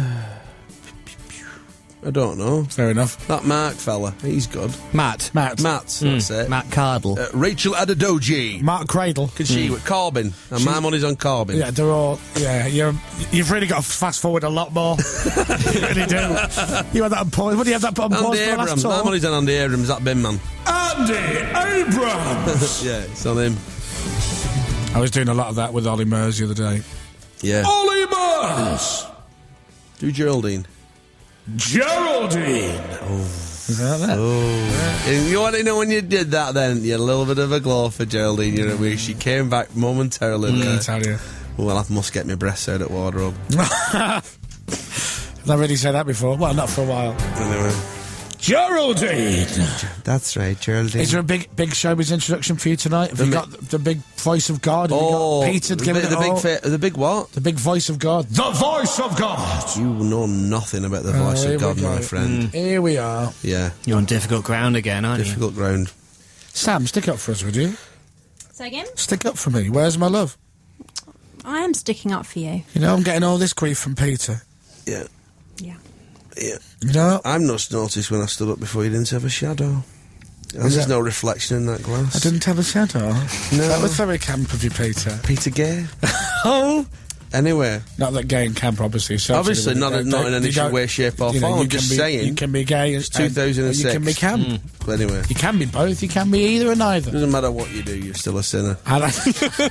I don't know. Fair enough. That Mark fella, he's good. Matt. Matt. Matt, that's it. Matt Cardle. Uh, Rachel Adedoji. Mark Cradle. Can she with Corbyn? And my money's on Corbyn. Yeah, they're all. Yeah, you're, you've really got to fast forward a lot more. You really do. You had that on pause. What do you have that on pause Andy for last Abrams. My tour? money's on Andy Abrams, that bin man. Andy Abrams. Yeah, it's on him. I was doing a lot of that with Ollie Murs the other day. Yeah. Ollie Murs! Do Geraldine. Geraldine! Is that that? Oh. And you want to know when you did that then? You had a little bit of a glow for Geraldine, you know, where she came back momentarily. I there. tell you. Well, I must get my breasts out at wardrobe. I've not really said that before. Well, not for a while. Anyway. Geraldine! That's right, Geraldine. Is there a big big showbiz introduction for you tonight? Have you mi- got the big voice of God? Have Oh, you got Peter the, giving big, it the big, all? fa- the big what? The big voice of God. The voice of God! You know nothing about the voice Oh, here of God, we go. my friend. Here we are. Yeah, You're on difficult ground again, aren't difficult ground. Sam, stick up for us, would you? Say again? Stick up for me. Where's my love? I am sticking up for you. You know, I'm getting all this grief from Peter. Yeah, Yeah. yeah. You know? I've just noticed when I stood up before you didn't have a shadow. And Is there's that- no reflection in that glass. I didn't have a shadow. No. That was very camp of you, Peter. Peter Gay. Oh! Anyway, Not that gay and camp, obviously. So obviously not, don't- not in any you don't- way, shape or you know, form. you I'm can just be- saying. You can be gay. It's and- two thousand six. You can be camp. But anyway, You can be both. You can be either or neither. doesn't matter what you do, you're still a sinner. And I-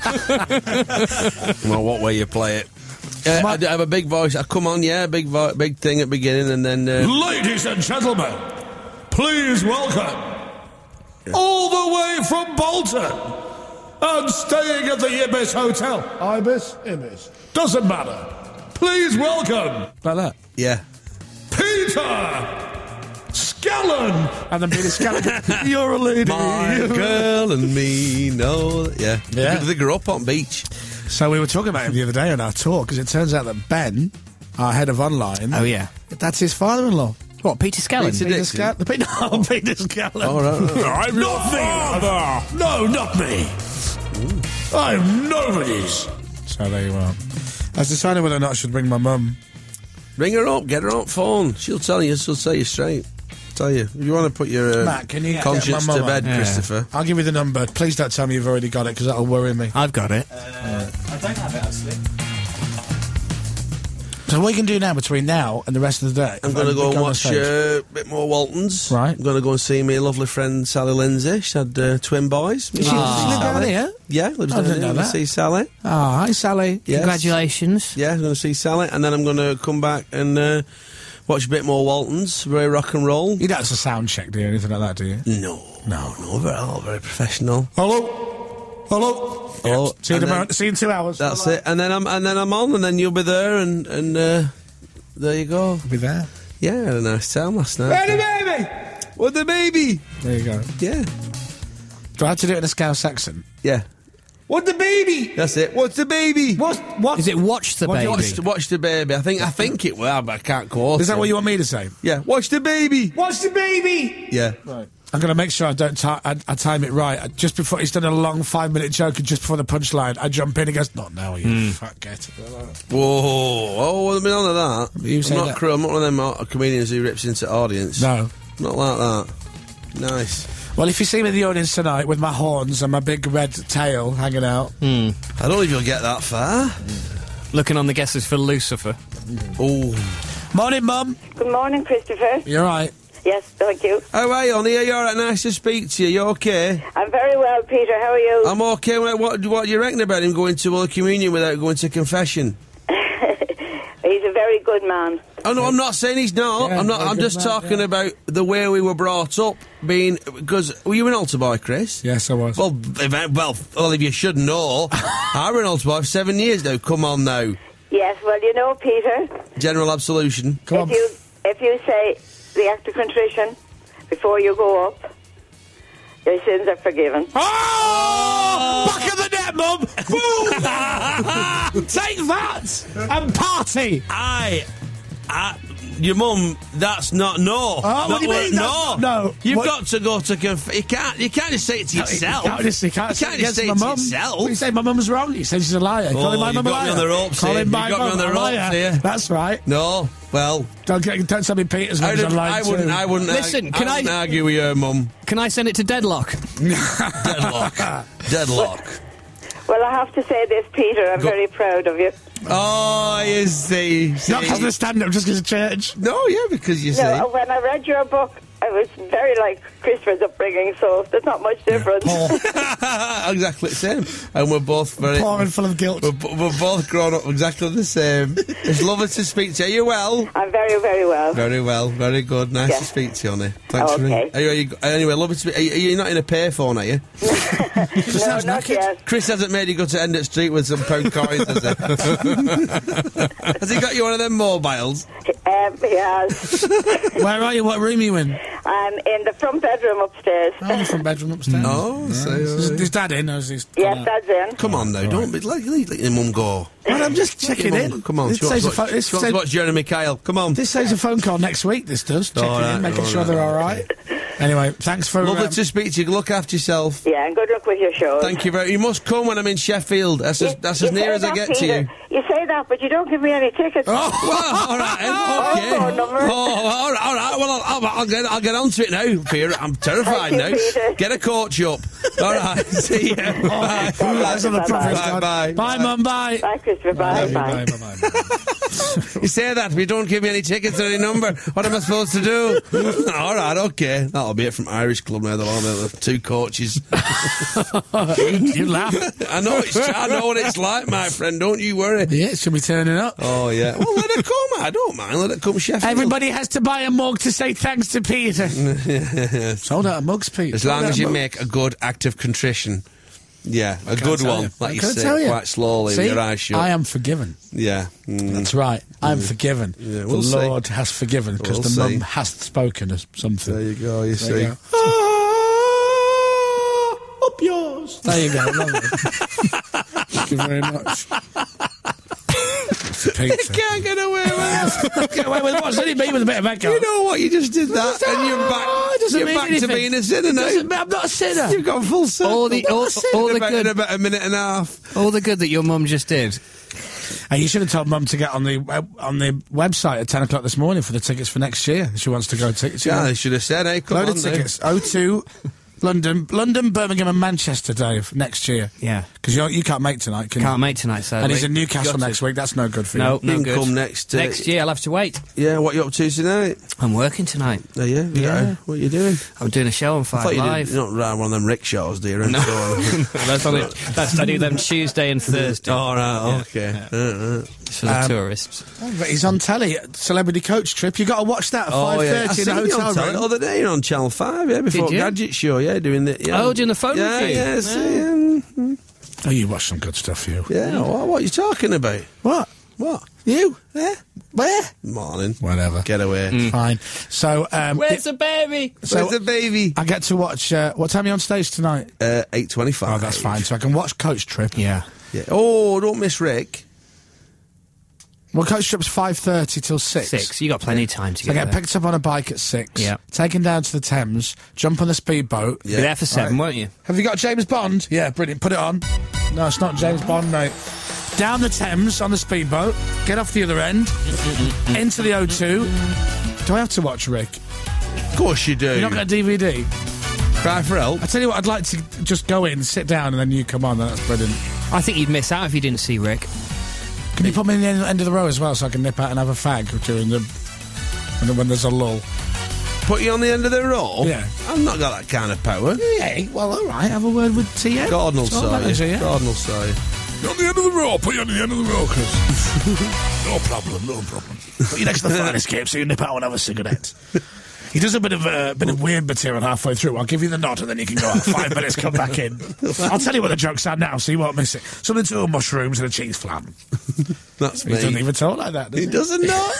No matter what way you play it. Uh, I, do have a big voice. I come on, yeah, big vo- big thing at the beginning, and then uh, Ladies and gentlemen, please welcome, all the way from Bolton, and staying at the Ibis Hotel. Ibis? Ibis. Doesn't matter. Please welcome. Like that. yeah, Peter Scallon. And then Peter Scallon. You're a lady. my girl and me know. that- Yeah, Yeah. They grew up on beach. So we were talking about him the other day on our tour, because it turns out that Ben, our head of online, Oh, yeah. that's his father-in-law. What, Peter Scallon? Peter Peter Dixon. Scallon. The Peter, no, Peter Scallon. Oh, right, right. I'm not me. No, not me. I'm nobody's. So there you are. I was deciding whether or not I should ring my mum. Ring her up, get her on phone. She'll tell you. She'll say you straight. Tell you if you want to put your uh, Matt, can you get conscience my to mum bed, on? Yeah. Christopher. I'll give you the number. Please don't tell me you've already got it, because that'll worry me. I've got it. I don't have it, actually. So what you can do now between now and the rest of the day? I'm going to go and on watch stage. uh, a bit more Waltons. Right. I'm going to go and see my lovely friend Sally Lindsay. She had uh, twin boys. Is she Ah. live down here? Yeah, lives I down didn't here. know I'm going that. to see Sally. Oh, hi, Sally. Yes. Congratulations. Yeah, I'm going to see Sally, and then I'm going to come back and uh, Watch a bit more Waltons, very rock and roll. You don't have to sound check, do you? Anything like that, do you? No, no, no, very, all very professional. Hello? Hello? Oh, See you and tomorrow. then- See you in two hours. That's it. And then I'm and then I'm on, and then you'll be there, and and uh, there you go. Be there. Yeah, I had a nice time last night. Hey, the baby! What the baby? There you go. Yeah, Do I have to do it in a Scouse accent? yeah. What the baby? That's it. What's the baby? What? What? Is it Watch the What do you Baby? Watch, watch the baby. I think I think it will, but I can't quote. Is that it. what you want me to say? Yeah. Watch the baby. Watch the baby! Yeah. Right. I'm going to make sure I don't ti I, I time it right. I- Just before he's done a long five minute joke, and just before the punchline, I jump in and he goes, "Not now, you fat get." Whoa. Oh, well, I've been on to that. You I'm say not that. cr- I'm not one of them uh, comedians who rips into audience. No. Not like that. Nice. Well, if you see me in the audience tonight with my horns and my big red tail hanging out, I don't know if you'll get that far. Looking on the guesses for Lucifer. Oh. morning, Mum. Good morning, Christopher. You're right. Yes, thank you. How are you, honey? Are you all right? Nice to speak to you. You okay? I'm very well, Peter. How are you? I'm okay. What, what, what do you reckon about him going to Holy Communion without going to confession? He's a very good man. Oh no, I'm not saying he's not. Yeah, I'm not. very I'm good just man, talking yeah. about the way we were brought up. Being because were you an altar boy, Chris? Yes, I was. Well, if, I- well, well, if you should know, I were an altar boy for seven years now. Come on now, Yes, well, you know, Peter, general absolution. Come if on. you if you say the act of contrition before you go up, your sins are forgiven. Oh! Back of the net, Mum! Boom! Take that! And party! I, I, your mum. That's not no. Oh, what Not do you mean? No, That's- no. You've What- got to go to conf. You can't. You can't just say it to yourself. You can't just, you can't You say can't it just against say my it to mum. yourself. What, you say my mum's wrong? You say she's a liar. Call Oh, him my you've mum a got me liar. on the ropes Call here. him my You've got me mum on the a ropes liar. here. That's right. No. Well, Don't, get, don't tell me Peter's I, mum's a didn't, liar I wouldn't. too. I wouldn't. Listen, argue, can I, I- wouldn't argue with your mum. Can I send it to Deadlock? Deadlock. Deadlock. Well, I have to say this, Peter. I'm Go- very proud of you. Oh, you see. see. Not because of the stand-up, just because of church. No, yeah, because you see. No, when I read your book, I was very like Christopher's upbringing, so there's not much difference. Exactly the same. And we're both very. Poor and full of guilt. We're, b- we're both grown up exactly the same. It's lovely to speak to you. Are you well? I'm very, very well. Very well. Very good. Nice Yeah. to speak to you, honey. Thanks for Okay. ringing. Are you, are you, anyway, lovely to speak. Are you, are you not in a payphone, are you? No, sounds not knackered. yet. Chris hasn't made you go to End at Street with some pound coins, has he? Has he got you one of them mobiles? Um, he has. Where are you? What room are you in? I'm in the front bedroom upstairs. Oh, the front bedroom upstairs. Oh, so. Is, is Dad in, or is he... Yes, that's in. Come on now, don't be like let your mum go. Well, I'm just checking Your mum- in. Come on, This she wants, says to a watch, pho- this she wants to says- watch Jeremy Kyle. Come on. This says a phone call next week, this does. Checking All right, in, making all sure right. they're all right. Anyway, thanks for... Lovely um, to speak to you. Look after yourself. Yeah, and good luck with your show. Thank you very. You must come when I'm in Sheffield. That's as, that's as near as I get to you. You say that, but you don't give me any tickets. Oh, well, all right, then. Okay. phone number. Oh, all right, all right. Well, I'll, I'll, I'll get I'll get onto it now, Peter. I'm terrified Thank you, now. Peter. Get a coach up. All right. See you. Bye. That's on the Bye-bye. prophet's Bye, God. bye. Bye, Mum, bye. Bye, Christopher. Bye. Bye, Bye. bye, bye, bye. You say that, but you don't give me any tickets or any number. What am I supposed to do? All right, okay. That'll be it from Irish Club now. They'll all have two coaches. you, you laugh. I know it's. I know what it's like, my friend. Don't you worry. Yeah, it should be turning up. Oh yeah. Well, let it come. I don't mind. Let it come, Sheffield. Everybody has to buy a mug to say thanks to Peter. Sold out of mugs, Pete. As Sold long out as of you mugs. make a good act of contrition. Yeah, a Can't good tell one. you. Like I you can't say, tell you. quite slowly See, with your eyes shut. I am forgiven. Yeah. Mm. That's right. I'm forgiven. Yeah, we'll the see. Lord has forgiven because We'll the see. mum has spoken as something. There you go, you There see. you go. Ah, up yours. There you go. Lovely. Thank you very much. Peter. Can't get away with that. Get away with what's only me with a bit of echo. You know what? You just did that, and you're back. Oh, it doesn't you're mean back anything. to being a sinner now. Doesn't mean- I'm not a sinner. You've gone full circle. All the- all- all in the about, good- in about a minute and a half. All the good that your mum just did. And you should have told Mum to get on the web, on the website at ten o'clock this morning for the tickets for next year. She wants to go tickets. Yeah, they should have said, "Hey, come Load on, of now. tickets. oh two London, London, Birmingham, and Manchester, Dave, next year. Yeah. Because you can't make tonight, can Can't you? make tonight, sadly. And he's in Newcastle Got to. next week. That's no good for No, you. no You can good. come next, uh, Next year, I'll have to wait. Yeah, what you up to tonight? I'm working tonight. Oh, yeah? You Yeah. got- What are you doing? I'm doing a show on I Five thought you, Live. did, you don't ride one of them rickshaws, do you? And No. so on. that's only, that's I do them Tuesday and Thursday. All right, okay. Uh, uh. It's for the Um, tourists. Oh, but he's on telly, Celebrity Coach Trip. You got to watch that at Oh, five yeah. I thirty seen in a you on hotel telly room. the other day on Channel five, yeah, before Did you? Gadget Show, yeah, doing the... Yeah. Oh, doing the phone yeah, review? Yeah, Yeah. see, um, Oh, you watch some good stuff, you. yeah, what, what are you talking about? What? What? You? Yeah? Where? Morning. Whatever. Get away. Fine. So, um, Where's the baby? so Where's the baby? I get to watch. Uh, what time are you on stage tonight? Uh, eight twenty-five. Oh, that's fine. So I can watch Coach Trip. Yeah. Yeah. Oh, don't miss Rick. Well, Coach Trip's five thirty till six. Six. You got plenty of time to So I get get there. picked up on a bike at six. Yeah. Taken down to the Thames. Jump on the speedboat. Be there for seven, won't you? Have you got James Bond? Yeah, brilliant. Put it on. No, it's not James Bond, mate. Down the Thames on the speedboat. Get off the other end. Into the O two. Do I have to watch Rick? Of course you do. You not got a D V D? Cry for help. I tell you what, I'd like to just go in, sit down, and then you come on. That's brilliant. I think you'd miss out if you didn't see Rick. Can you put me in the end, end of the row as well, so I can nip out and have a fag during the when, when there's a lull? Put you on the end of the row? Yeah. I've not got that kind of power. Yeah. Well, all right. Have a word with T M. Gordon will It's all saw that is, you. yeah. Gordon will saw you. You're on the end of the row. Put you on the end of the row, Chris. No problem. No problem. Put you next to the fire escape so you nip out and have a cigarette. He does a bit of uh, bit of weird material halfway through. I'll give you the nod and then you can go out. Five minutes, come back in. I'll tell you what the jokes are now, so you won't miss it. Something to mushrooms and a cheese flan. That's He me. doesn't even talk like that, does He he? doesn't know.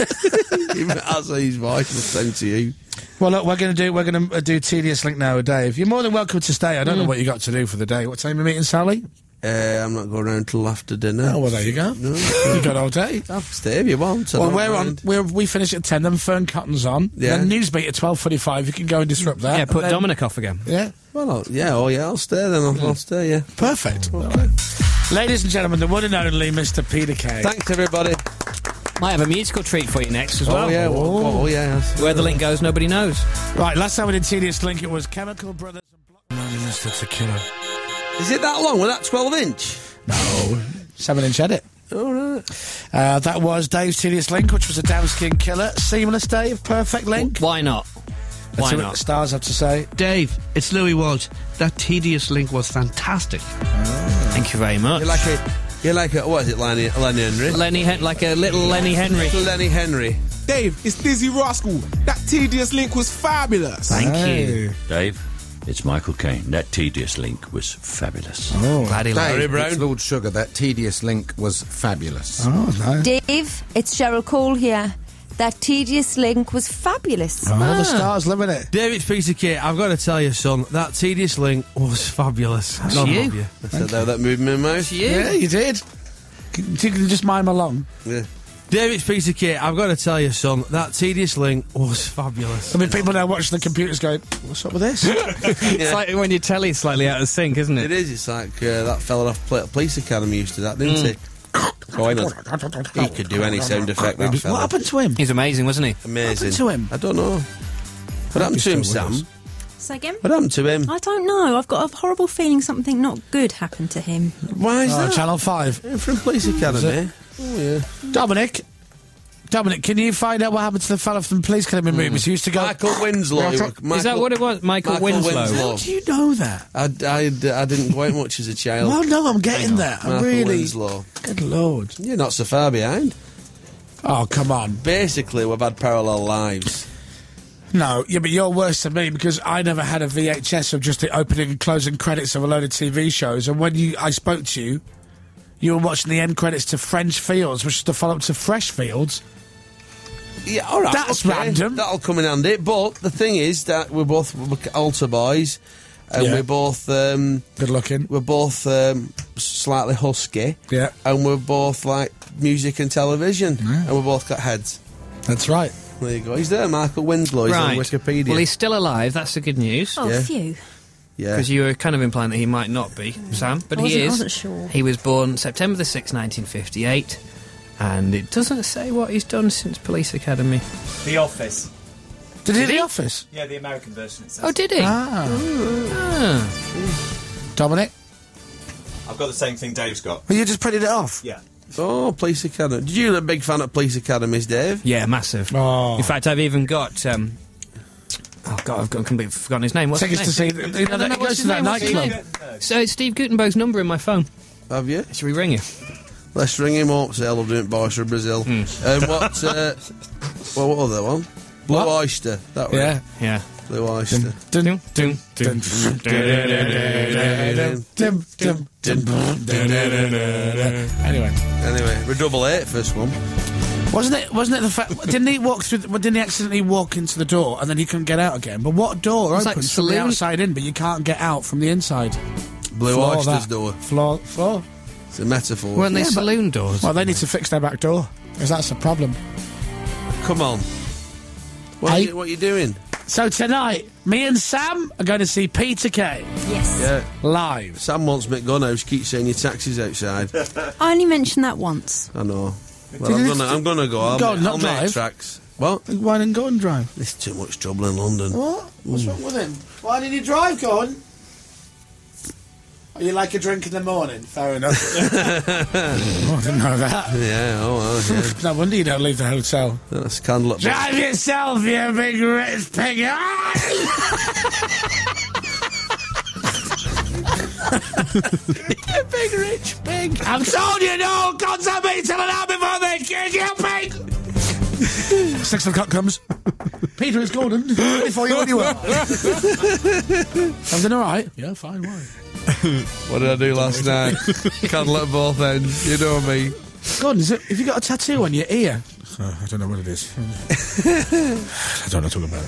That's how his voice will send to you. Well, look, we're going to do we're going to uh, do Tedious Link now with Dave. You're more than welcome to stay. I don't know what you got to do for the day. What time are you meeting Sally? Uh, I'm not going around till after dinner. Oh, well, there you go. No. You got all day. I'll stay if you want. I Well, don't we're on. mind. We're, we finish at ten. Then Fern Cotton's on. Yeah. Then Newsbeat at twelve forty-five. You can go and disrupt that. Yeah, put And then- Dominic off again. Yeah, Well, I'll, yeah, oh yeah, I'll stay then. I'll, I'll stay, yeah. perfect. Ladies and gentlemen, the one and only Mister Peter Kay. Thanks, everybody. Might have a musical treat for you next as well. Oh, yeah. Oh, oh yeah. Where the link goes, nobody knows. Right, last time we did Tedious Link, it was Chemical Brothers and Block. Mister Tequila. Is it that long? Was that twelve inch? No, seven inch edit. All right. Uh, that was Dave's Tedious Link, which was a damn skin killer. Seamless, Dave. Perfect link. Why not? Let's Why see what not? the stars have to say. Dave, it's Louis Walsh. That Tedious Link was fantastic. Thank you very much. You're like a, you're like a, what is it, Lenny, Lenny Henry? Lenny, Hen- like a little Lenny Henry. Little Lenny Henry. Dave, it's Dizzy Rascal. That Tedious Link was fabulous. Thank Hey. you. Dave, it's Michael Caine. That Tedious Link was fabulous. Oh, Glad he liked Harry it. Brown. It's Lord Sugar. That Tedious Link was fabulous. oh no. Dave, it's Cheryl Cole here. That Tedious Link was fabulous. Oh, the stars living it. David Peter Kay, I've got to tell you, son, that Tedious Link was fabulous. That's God you. love you. I said that, that moved my mouth. You. Yeah, you did. Can, you can just mime along. Yeah. David Peter Kay, I've got to tell you, son, that Tedious Link was fabulous. I mean, people now watching the computers going, what's up with this? It's like when your telly's slightly out of sync, isn't it? It is. It's like uh, that fella off Pl- Police Academy used to that, didn't Mm. he? Going on. He could do any sound effect, that fella. What happened to him? He's amazing, wasn't he? Amazing. happened to him? I don't know. What happened to him, Sam? Say again? What happened to him? I don't know. I've got a horrible feeling something not good happened to him. Why is Oh, that? Channel five. Yeah, from Police Academy. Oh, yeah. Dominic. Dominic, can you find out what happened to the fella from the Police Academy movies? He used to go... Michael Winslow. Yeah, Michael, Is that what it was? Michael, Michael Winslow. Winslow. How do you know that? I, I, I didn't go out much as a child. Well, no, I'm getting there. I'm Michael really... Winslow. Good Lord. You're not so far behind. Oh, come on. Basically, we've had parallel lives. No, yeah, but you're worse than me because I never had a V H S of just the opening and closing credits of a load of T V shows. And when you, I spoke to you, you were watching the end credits to French Fields, which is the follow-up to Fresh Fields. Yeah, all right. That's okay. random. That'll come in handy. But the thing is that we're both we're altar boys, and Yeah. we're both um, Good looking. we're both um, slightly husky. Yeah. And we're both like music and television, and we've both got heads. That's right. There you go. He's there, Michael Winslow. He's Right. on Wikipedia. Well, he's still alive. That's the good news. Oh, Yeah. phew. yeah. Because you were kind of implying that he might not be, Sam. But I he wasn't- I is. wasn't sure. He was born September the sixth, nineteen fifty-eight. And it doesn't say what he's done since Police Academy. The Office. Did he Did do he? The Office? Yeah, the American version. It says. Oh, did he? Ah. Ah, Ah. Dominic? I've got the same thing Dave's got. Well, you just printed it off? Yeah. Oh, Police Academy. Did you a big fan of Police Academies, Dave? Yeah, massive. Oh. In fact, I've even got. Um, oh God, I've got, completely forgotten his name. What's Take his us name? to see. You know, that- he goes to that nightclub. So it's Steve Gutenberg's number in my phone. Have you? Should we ring him? Let's ring him up. Say hello, doing boys from Brazil. Hmm. Um, what? Uh, well, what other one? Blue What? Oyster. That one. Yeah. Yeah. Blue Oyster. Dun, dun, dun, dun, dun, dun, dun, dun. Anyway, Anyway, we're double eight first one. wasn't it? Wasn't it the fact? Didn't he walk through? the- Didn't he accidentally walk into the door and then he couldn't get out again? But what door It's like opens from the saloon- outside in, but you can't get out from the inside? Blue Floor Oyster's that. door. Floor, floor. It's a metaphor. Weren't they Yeah, but- saloon doors? Well, they need to fix their back door, because that's the problem. Come on. What, I- are you, what are you doing? So tonight, me and Sam are going to see Peter Kay Yes. Yeah. live. Sam wants McGonagall. Keeps saying your taxi's outside. I only mentioned that once. I know. Well, Did I'm you- gonna, I'm gonna go. I'll, Go, make, not I'll make drive. tracks. What? Why didn't go and drive? There's too much trouble in London. What? What's wrong with him? Why did he drive, Gordon? Oh, you like a drink in the morning? Fair enough. oh, I didn't know that. Yeah, oh, well, yeah. No wonder you don't leave the hotel. That's candle at Drive yourself, you big rich pig! You big rich pig! I've told you no! God's on me till an hour before they kill you, pig! Six o'clock comes. Peter, it's Gordon. Ready for you when you are. Something all right? Yeah, fine. Why? What did I do last night? Candle at both ends. You know me. Gordon, is it, have you got a tattoo on your ear? Uh, I don't know what it is. I don't know what to talk about.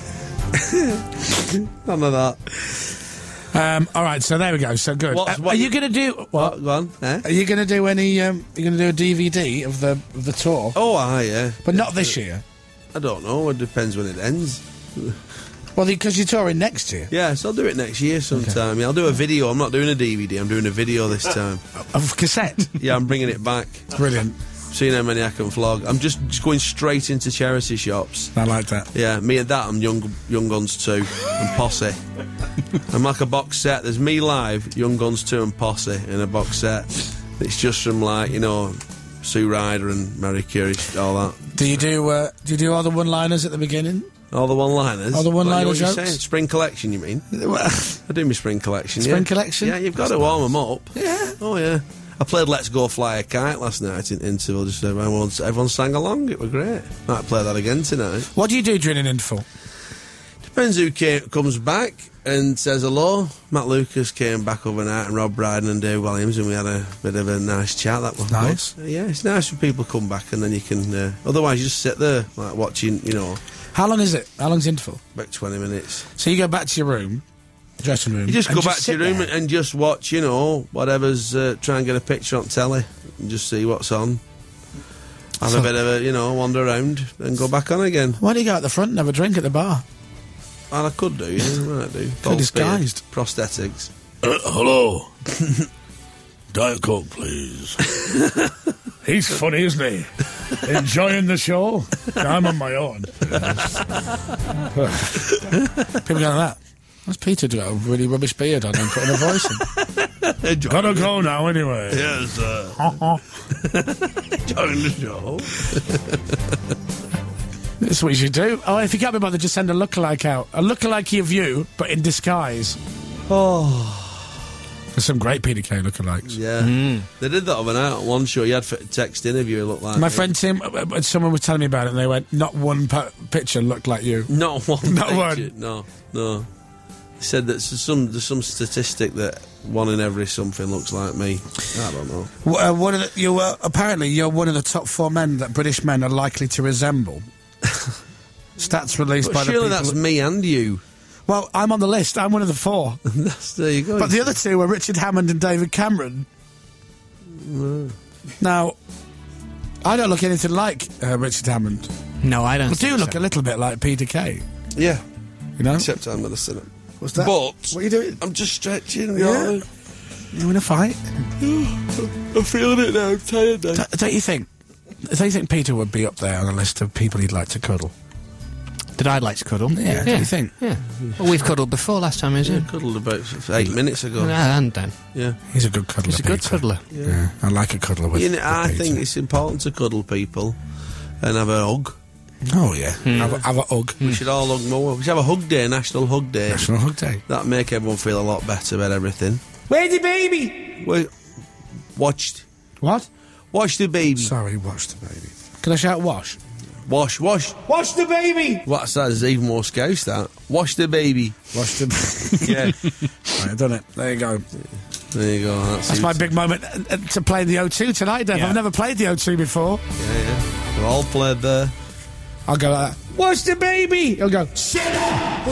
None of that. Um, all right, so there we go. So good. What's- Uh, what- are you going to do? What? Go on. Eh? Are you going to do any? Um, are you going to do a D V D of the of the tour? Oh, aye, yeah. But not this year. I don't know. It depends when it ends. Well, because you're touring next year. Yes, I'll do it next year sometime. Yeah, I'll do a video. I'm not doing a D V D. I'm doing a video this time. Of cassette. Yeah, I'm bringing it back. Brilliant. Seeing how many I can flog. I'm just, just going straight into charity shops. I like that. Yeah, me and that. I'm Young Young Guns two and Posse. I'm like a box set. There's me live, Young Guns two and Posse in a box set. It's just from like you know, Sue Ryder and Mary Curie, all that. Do you do? Uh, do you do all the one-liners at the beginning? All the one-liners. All the one-liner What, you know what jokes? you're saying? Spring collection, you mean? I do my spring collection. Spring yeah. collection? Yeah, you've got to warm them up. Yeah. Oh yeah. I played Let's Go Fly a Kite last night in interval. Just everyone, everyone sang along. It was great. Might play that again tonight. What do you do during an interval? Depends who came, comes back and says hello. Matt Lucas came back overnight and Rob Brydon and Dave Williams, and we had a bit of a nice chat. That was Nice. good. Yeah, it's nice when people come back and then you can. Uh, otherwise, you just sit there like watching. You know, How long is it? How long's the interval? about twenty minutes. So you go back to your room, dressing room. You just and go back to sit your room there. and just watch. You know, whatever's. Uh, try and get a picture on telly and just see what's on. Have So- a bit of a, you know, wander around and go back on again. Why do you go out the front and have a drink at the bar? Well, I could do, yeah, might do. Good disguised. Prosthetics. Uh, hello. Diet Coke, please. He's funny, isn't he? Enjoying the show? I'm on my own. People go like that. What's Peter do? A really rubbish beard on and putting a voice in. Gotta go now anyway. Yes, uh, enjoying the show. That's what you should do. Oh, if you can't be bothered, just send a lookalike out. A lookalike of you, but in disguise. Oh. There's some great Peter Kay lookalikes. Yeah. They did that overnight on one show. You had a text interview, it looked like. My it. friend Tim, uh, uh, someone was telling me about it, and they went, not one pi- picture looked like you. Not one. Not picture. one. No, no. He said that there's some, there's some statistic that one in every something looks like me. I don't know. W- uh, one of the, you uh, apparently you're one of the top four men that British men are likely to resemble. Stats released But by the surely people. that's me and you. Well, I'm on the list. I'm one of the four. That's, there you go. But the other two were Richard Hammond and David Cameron. No. Now, I don't look anything like uh, Richard Hammond. No, I don't. I do think look so. a little bit like Peter Kay. Yeah. You know? Except I'm going to sit up. What's that? But What are you doing? I'm just stretching. Yeah. Yeah. You in a fight? I'm feeling it now. I'm tired now. D- don't you think? Don't you think Peter would be up there on a list of people he'd like to cuddle? But I'd like to cuddle. Yeah, what do you think? Yeah. Well, we've cuddled before last time, isn't Yeah, it? cuddled about eight minutes ago. No, and then. Yeah. He's a good cuddler. He's a good Peter. cuddler. Yeah. Yeah, I like a cuddler with, You know, with I Peter. think it's important to cuddle people and have a hug. Oh, yeah. Have, a, have a hug. We should all hug more. We should have a hug day, National Hug Day. National Hug Day. That'd make everyone feel a lot better about everything. Where's the baby? Wait, watched. What? Wash the baby. Sorry, wash the baby. Can I shout wash? Wash, wash. Wash the baby. What's that? Is even more scouse, that. Wash the baby. Wash the baby. Yeah. Right, I've done it. There you go. There you go. That's, That's my big moment uh, uh, to play the O two tonight, Dave. Yeah. I've never played the O two before. Yeah, yeah. We've all played there. I'll go like that. Wash the baby! He'll go, shit up!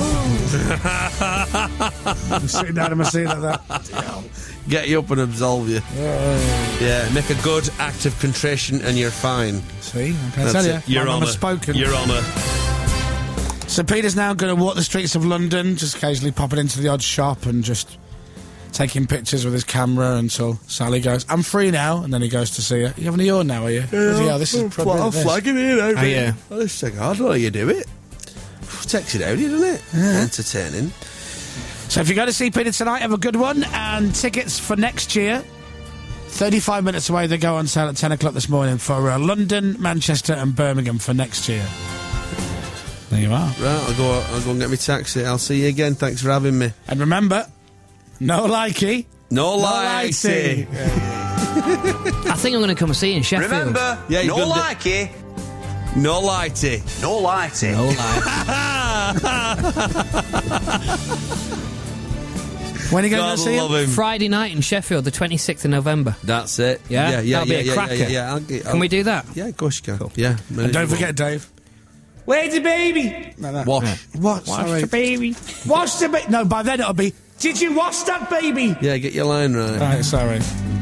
I'm sitting down in my seat like that. Get you up and absolve you. Yeah. Yeah, make a good act of contrition and you're fine. See? I can That's tell you. it. Your My mum honour. has spoken. Your honour. So Peter's now going to walk the streets of London, just occasionally popping into the odd shop and just taking pictures with his camera until Sally goes, I'm free now, and then he goes to see her. You having a yawn now, are you? Yeah, yeah this is probably I'm this. flagging here now. Oh, yeah. Oh, this thing hard, how you do it. Takes it out, doesn't it? Yeah. Entertaining. So if you're going to see Peter tonight, have a good one, and tickets for next year, thirty-five minutes away, they go on sale at ten o'clock this morning for uh, London, Manchester and Birmingham for next year. There you are. Right, I'll go, I'll go and get my taxi. I'll see you again. Thanks for having me. And remember, no likey. No, No likey. likey. I think I'm going to come see you in Sheffield. Remember, Yeah, you're no gonna do- likey, No lighty. no lighty. No lie. When are you going God to see love him? him. Friday night in Sheffield, the twenty-sixth of November. That's it. Yeah? Yeah, yeah, That'll be yeah, a yeah, cracker. yeah, yeah. I'll get, Can we do that? Yeah, of course you can. Yeah. And don't forget, Dave. Where's the baby? No, no. Wash. What? Wash Sorry. the baby. Wash the baby. No, by then it'll be. Did you wash that baby? Yeah, get your line right. Right, sorry.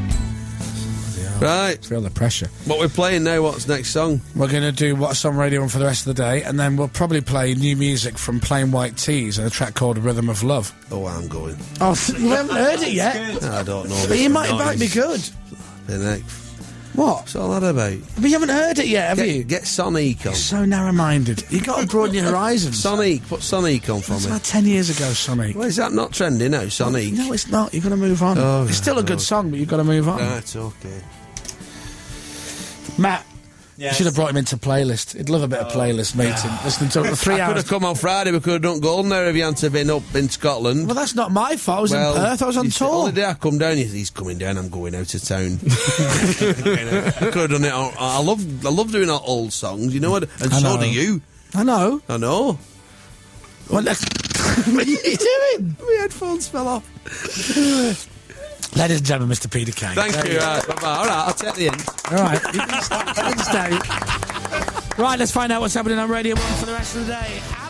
Right. Feel the pressure. What we're playing now, what's next song? We're going to do What's on Radio for the rest of the day, and then we'll probably play new music from Plain White Tees and a track called Rhythm of Love. Oh, I'm going. Oh, you haven't heard it yet? I don't know. But you might, it might be good. good. What? What's all that about? But you haven't heard it yet, have Get, you? get Sonic on. You're so narrow-minded. you got to broaden your horizons. Sonic, put Sonic on for It's me. about ten years ago, Sonic. Well, is that not trending now, Sonic? No, it's not. You've got to move on. Oh, it's still a good oh. song, but you've got to move on. Right, okay. Matt, Yes. you should have brought him into playlist. He'd love a bit of playlist meeting. Listening to three I could hours. have come on Friday, we could have done Golden there if you hadn't been up in Scotland. Well, that's not my fault. I was Well, in Perth. I was on you see, tour. The day I come down, he said, he's coming down, I'm going out of town. I could have done it. on- I love I love doing old songs, you know what? And I so know. do you. I know. I know. What, next- what are you doing? My headphones fell off. Ladies and gentlemen, Mister Peter Kay. Thank There you. go. Right, bye-bye. All right, I'll take the end. All right. You can stay. You can stay. Right, let's find out what's happening on Radio one for the rest of the day.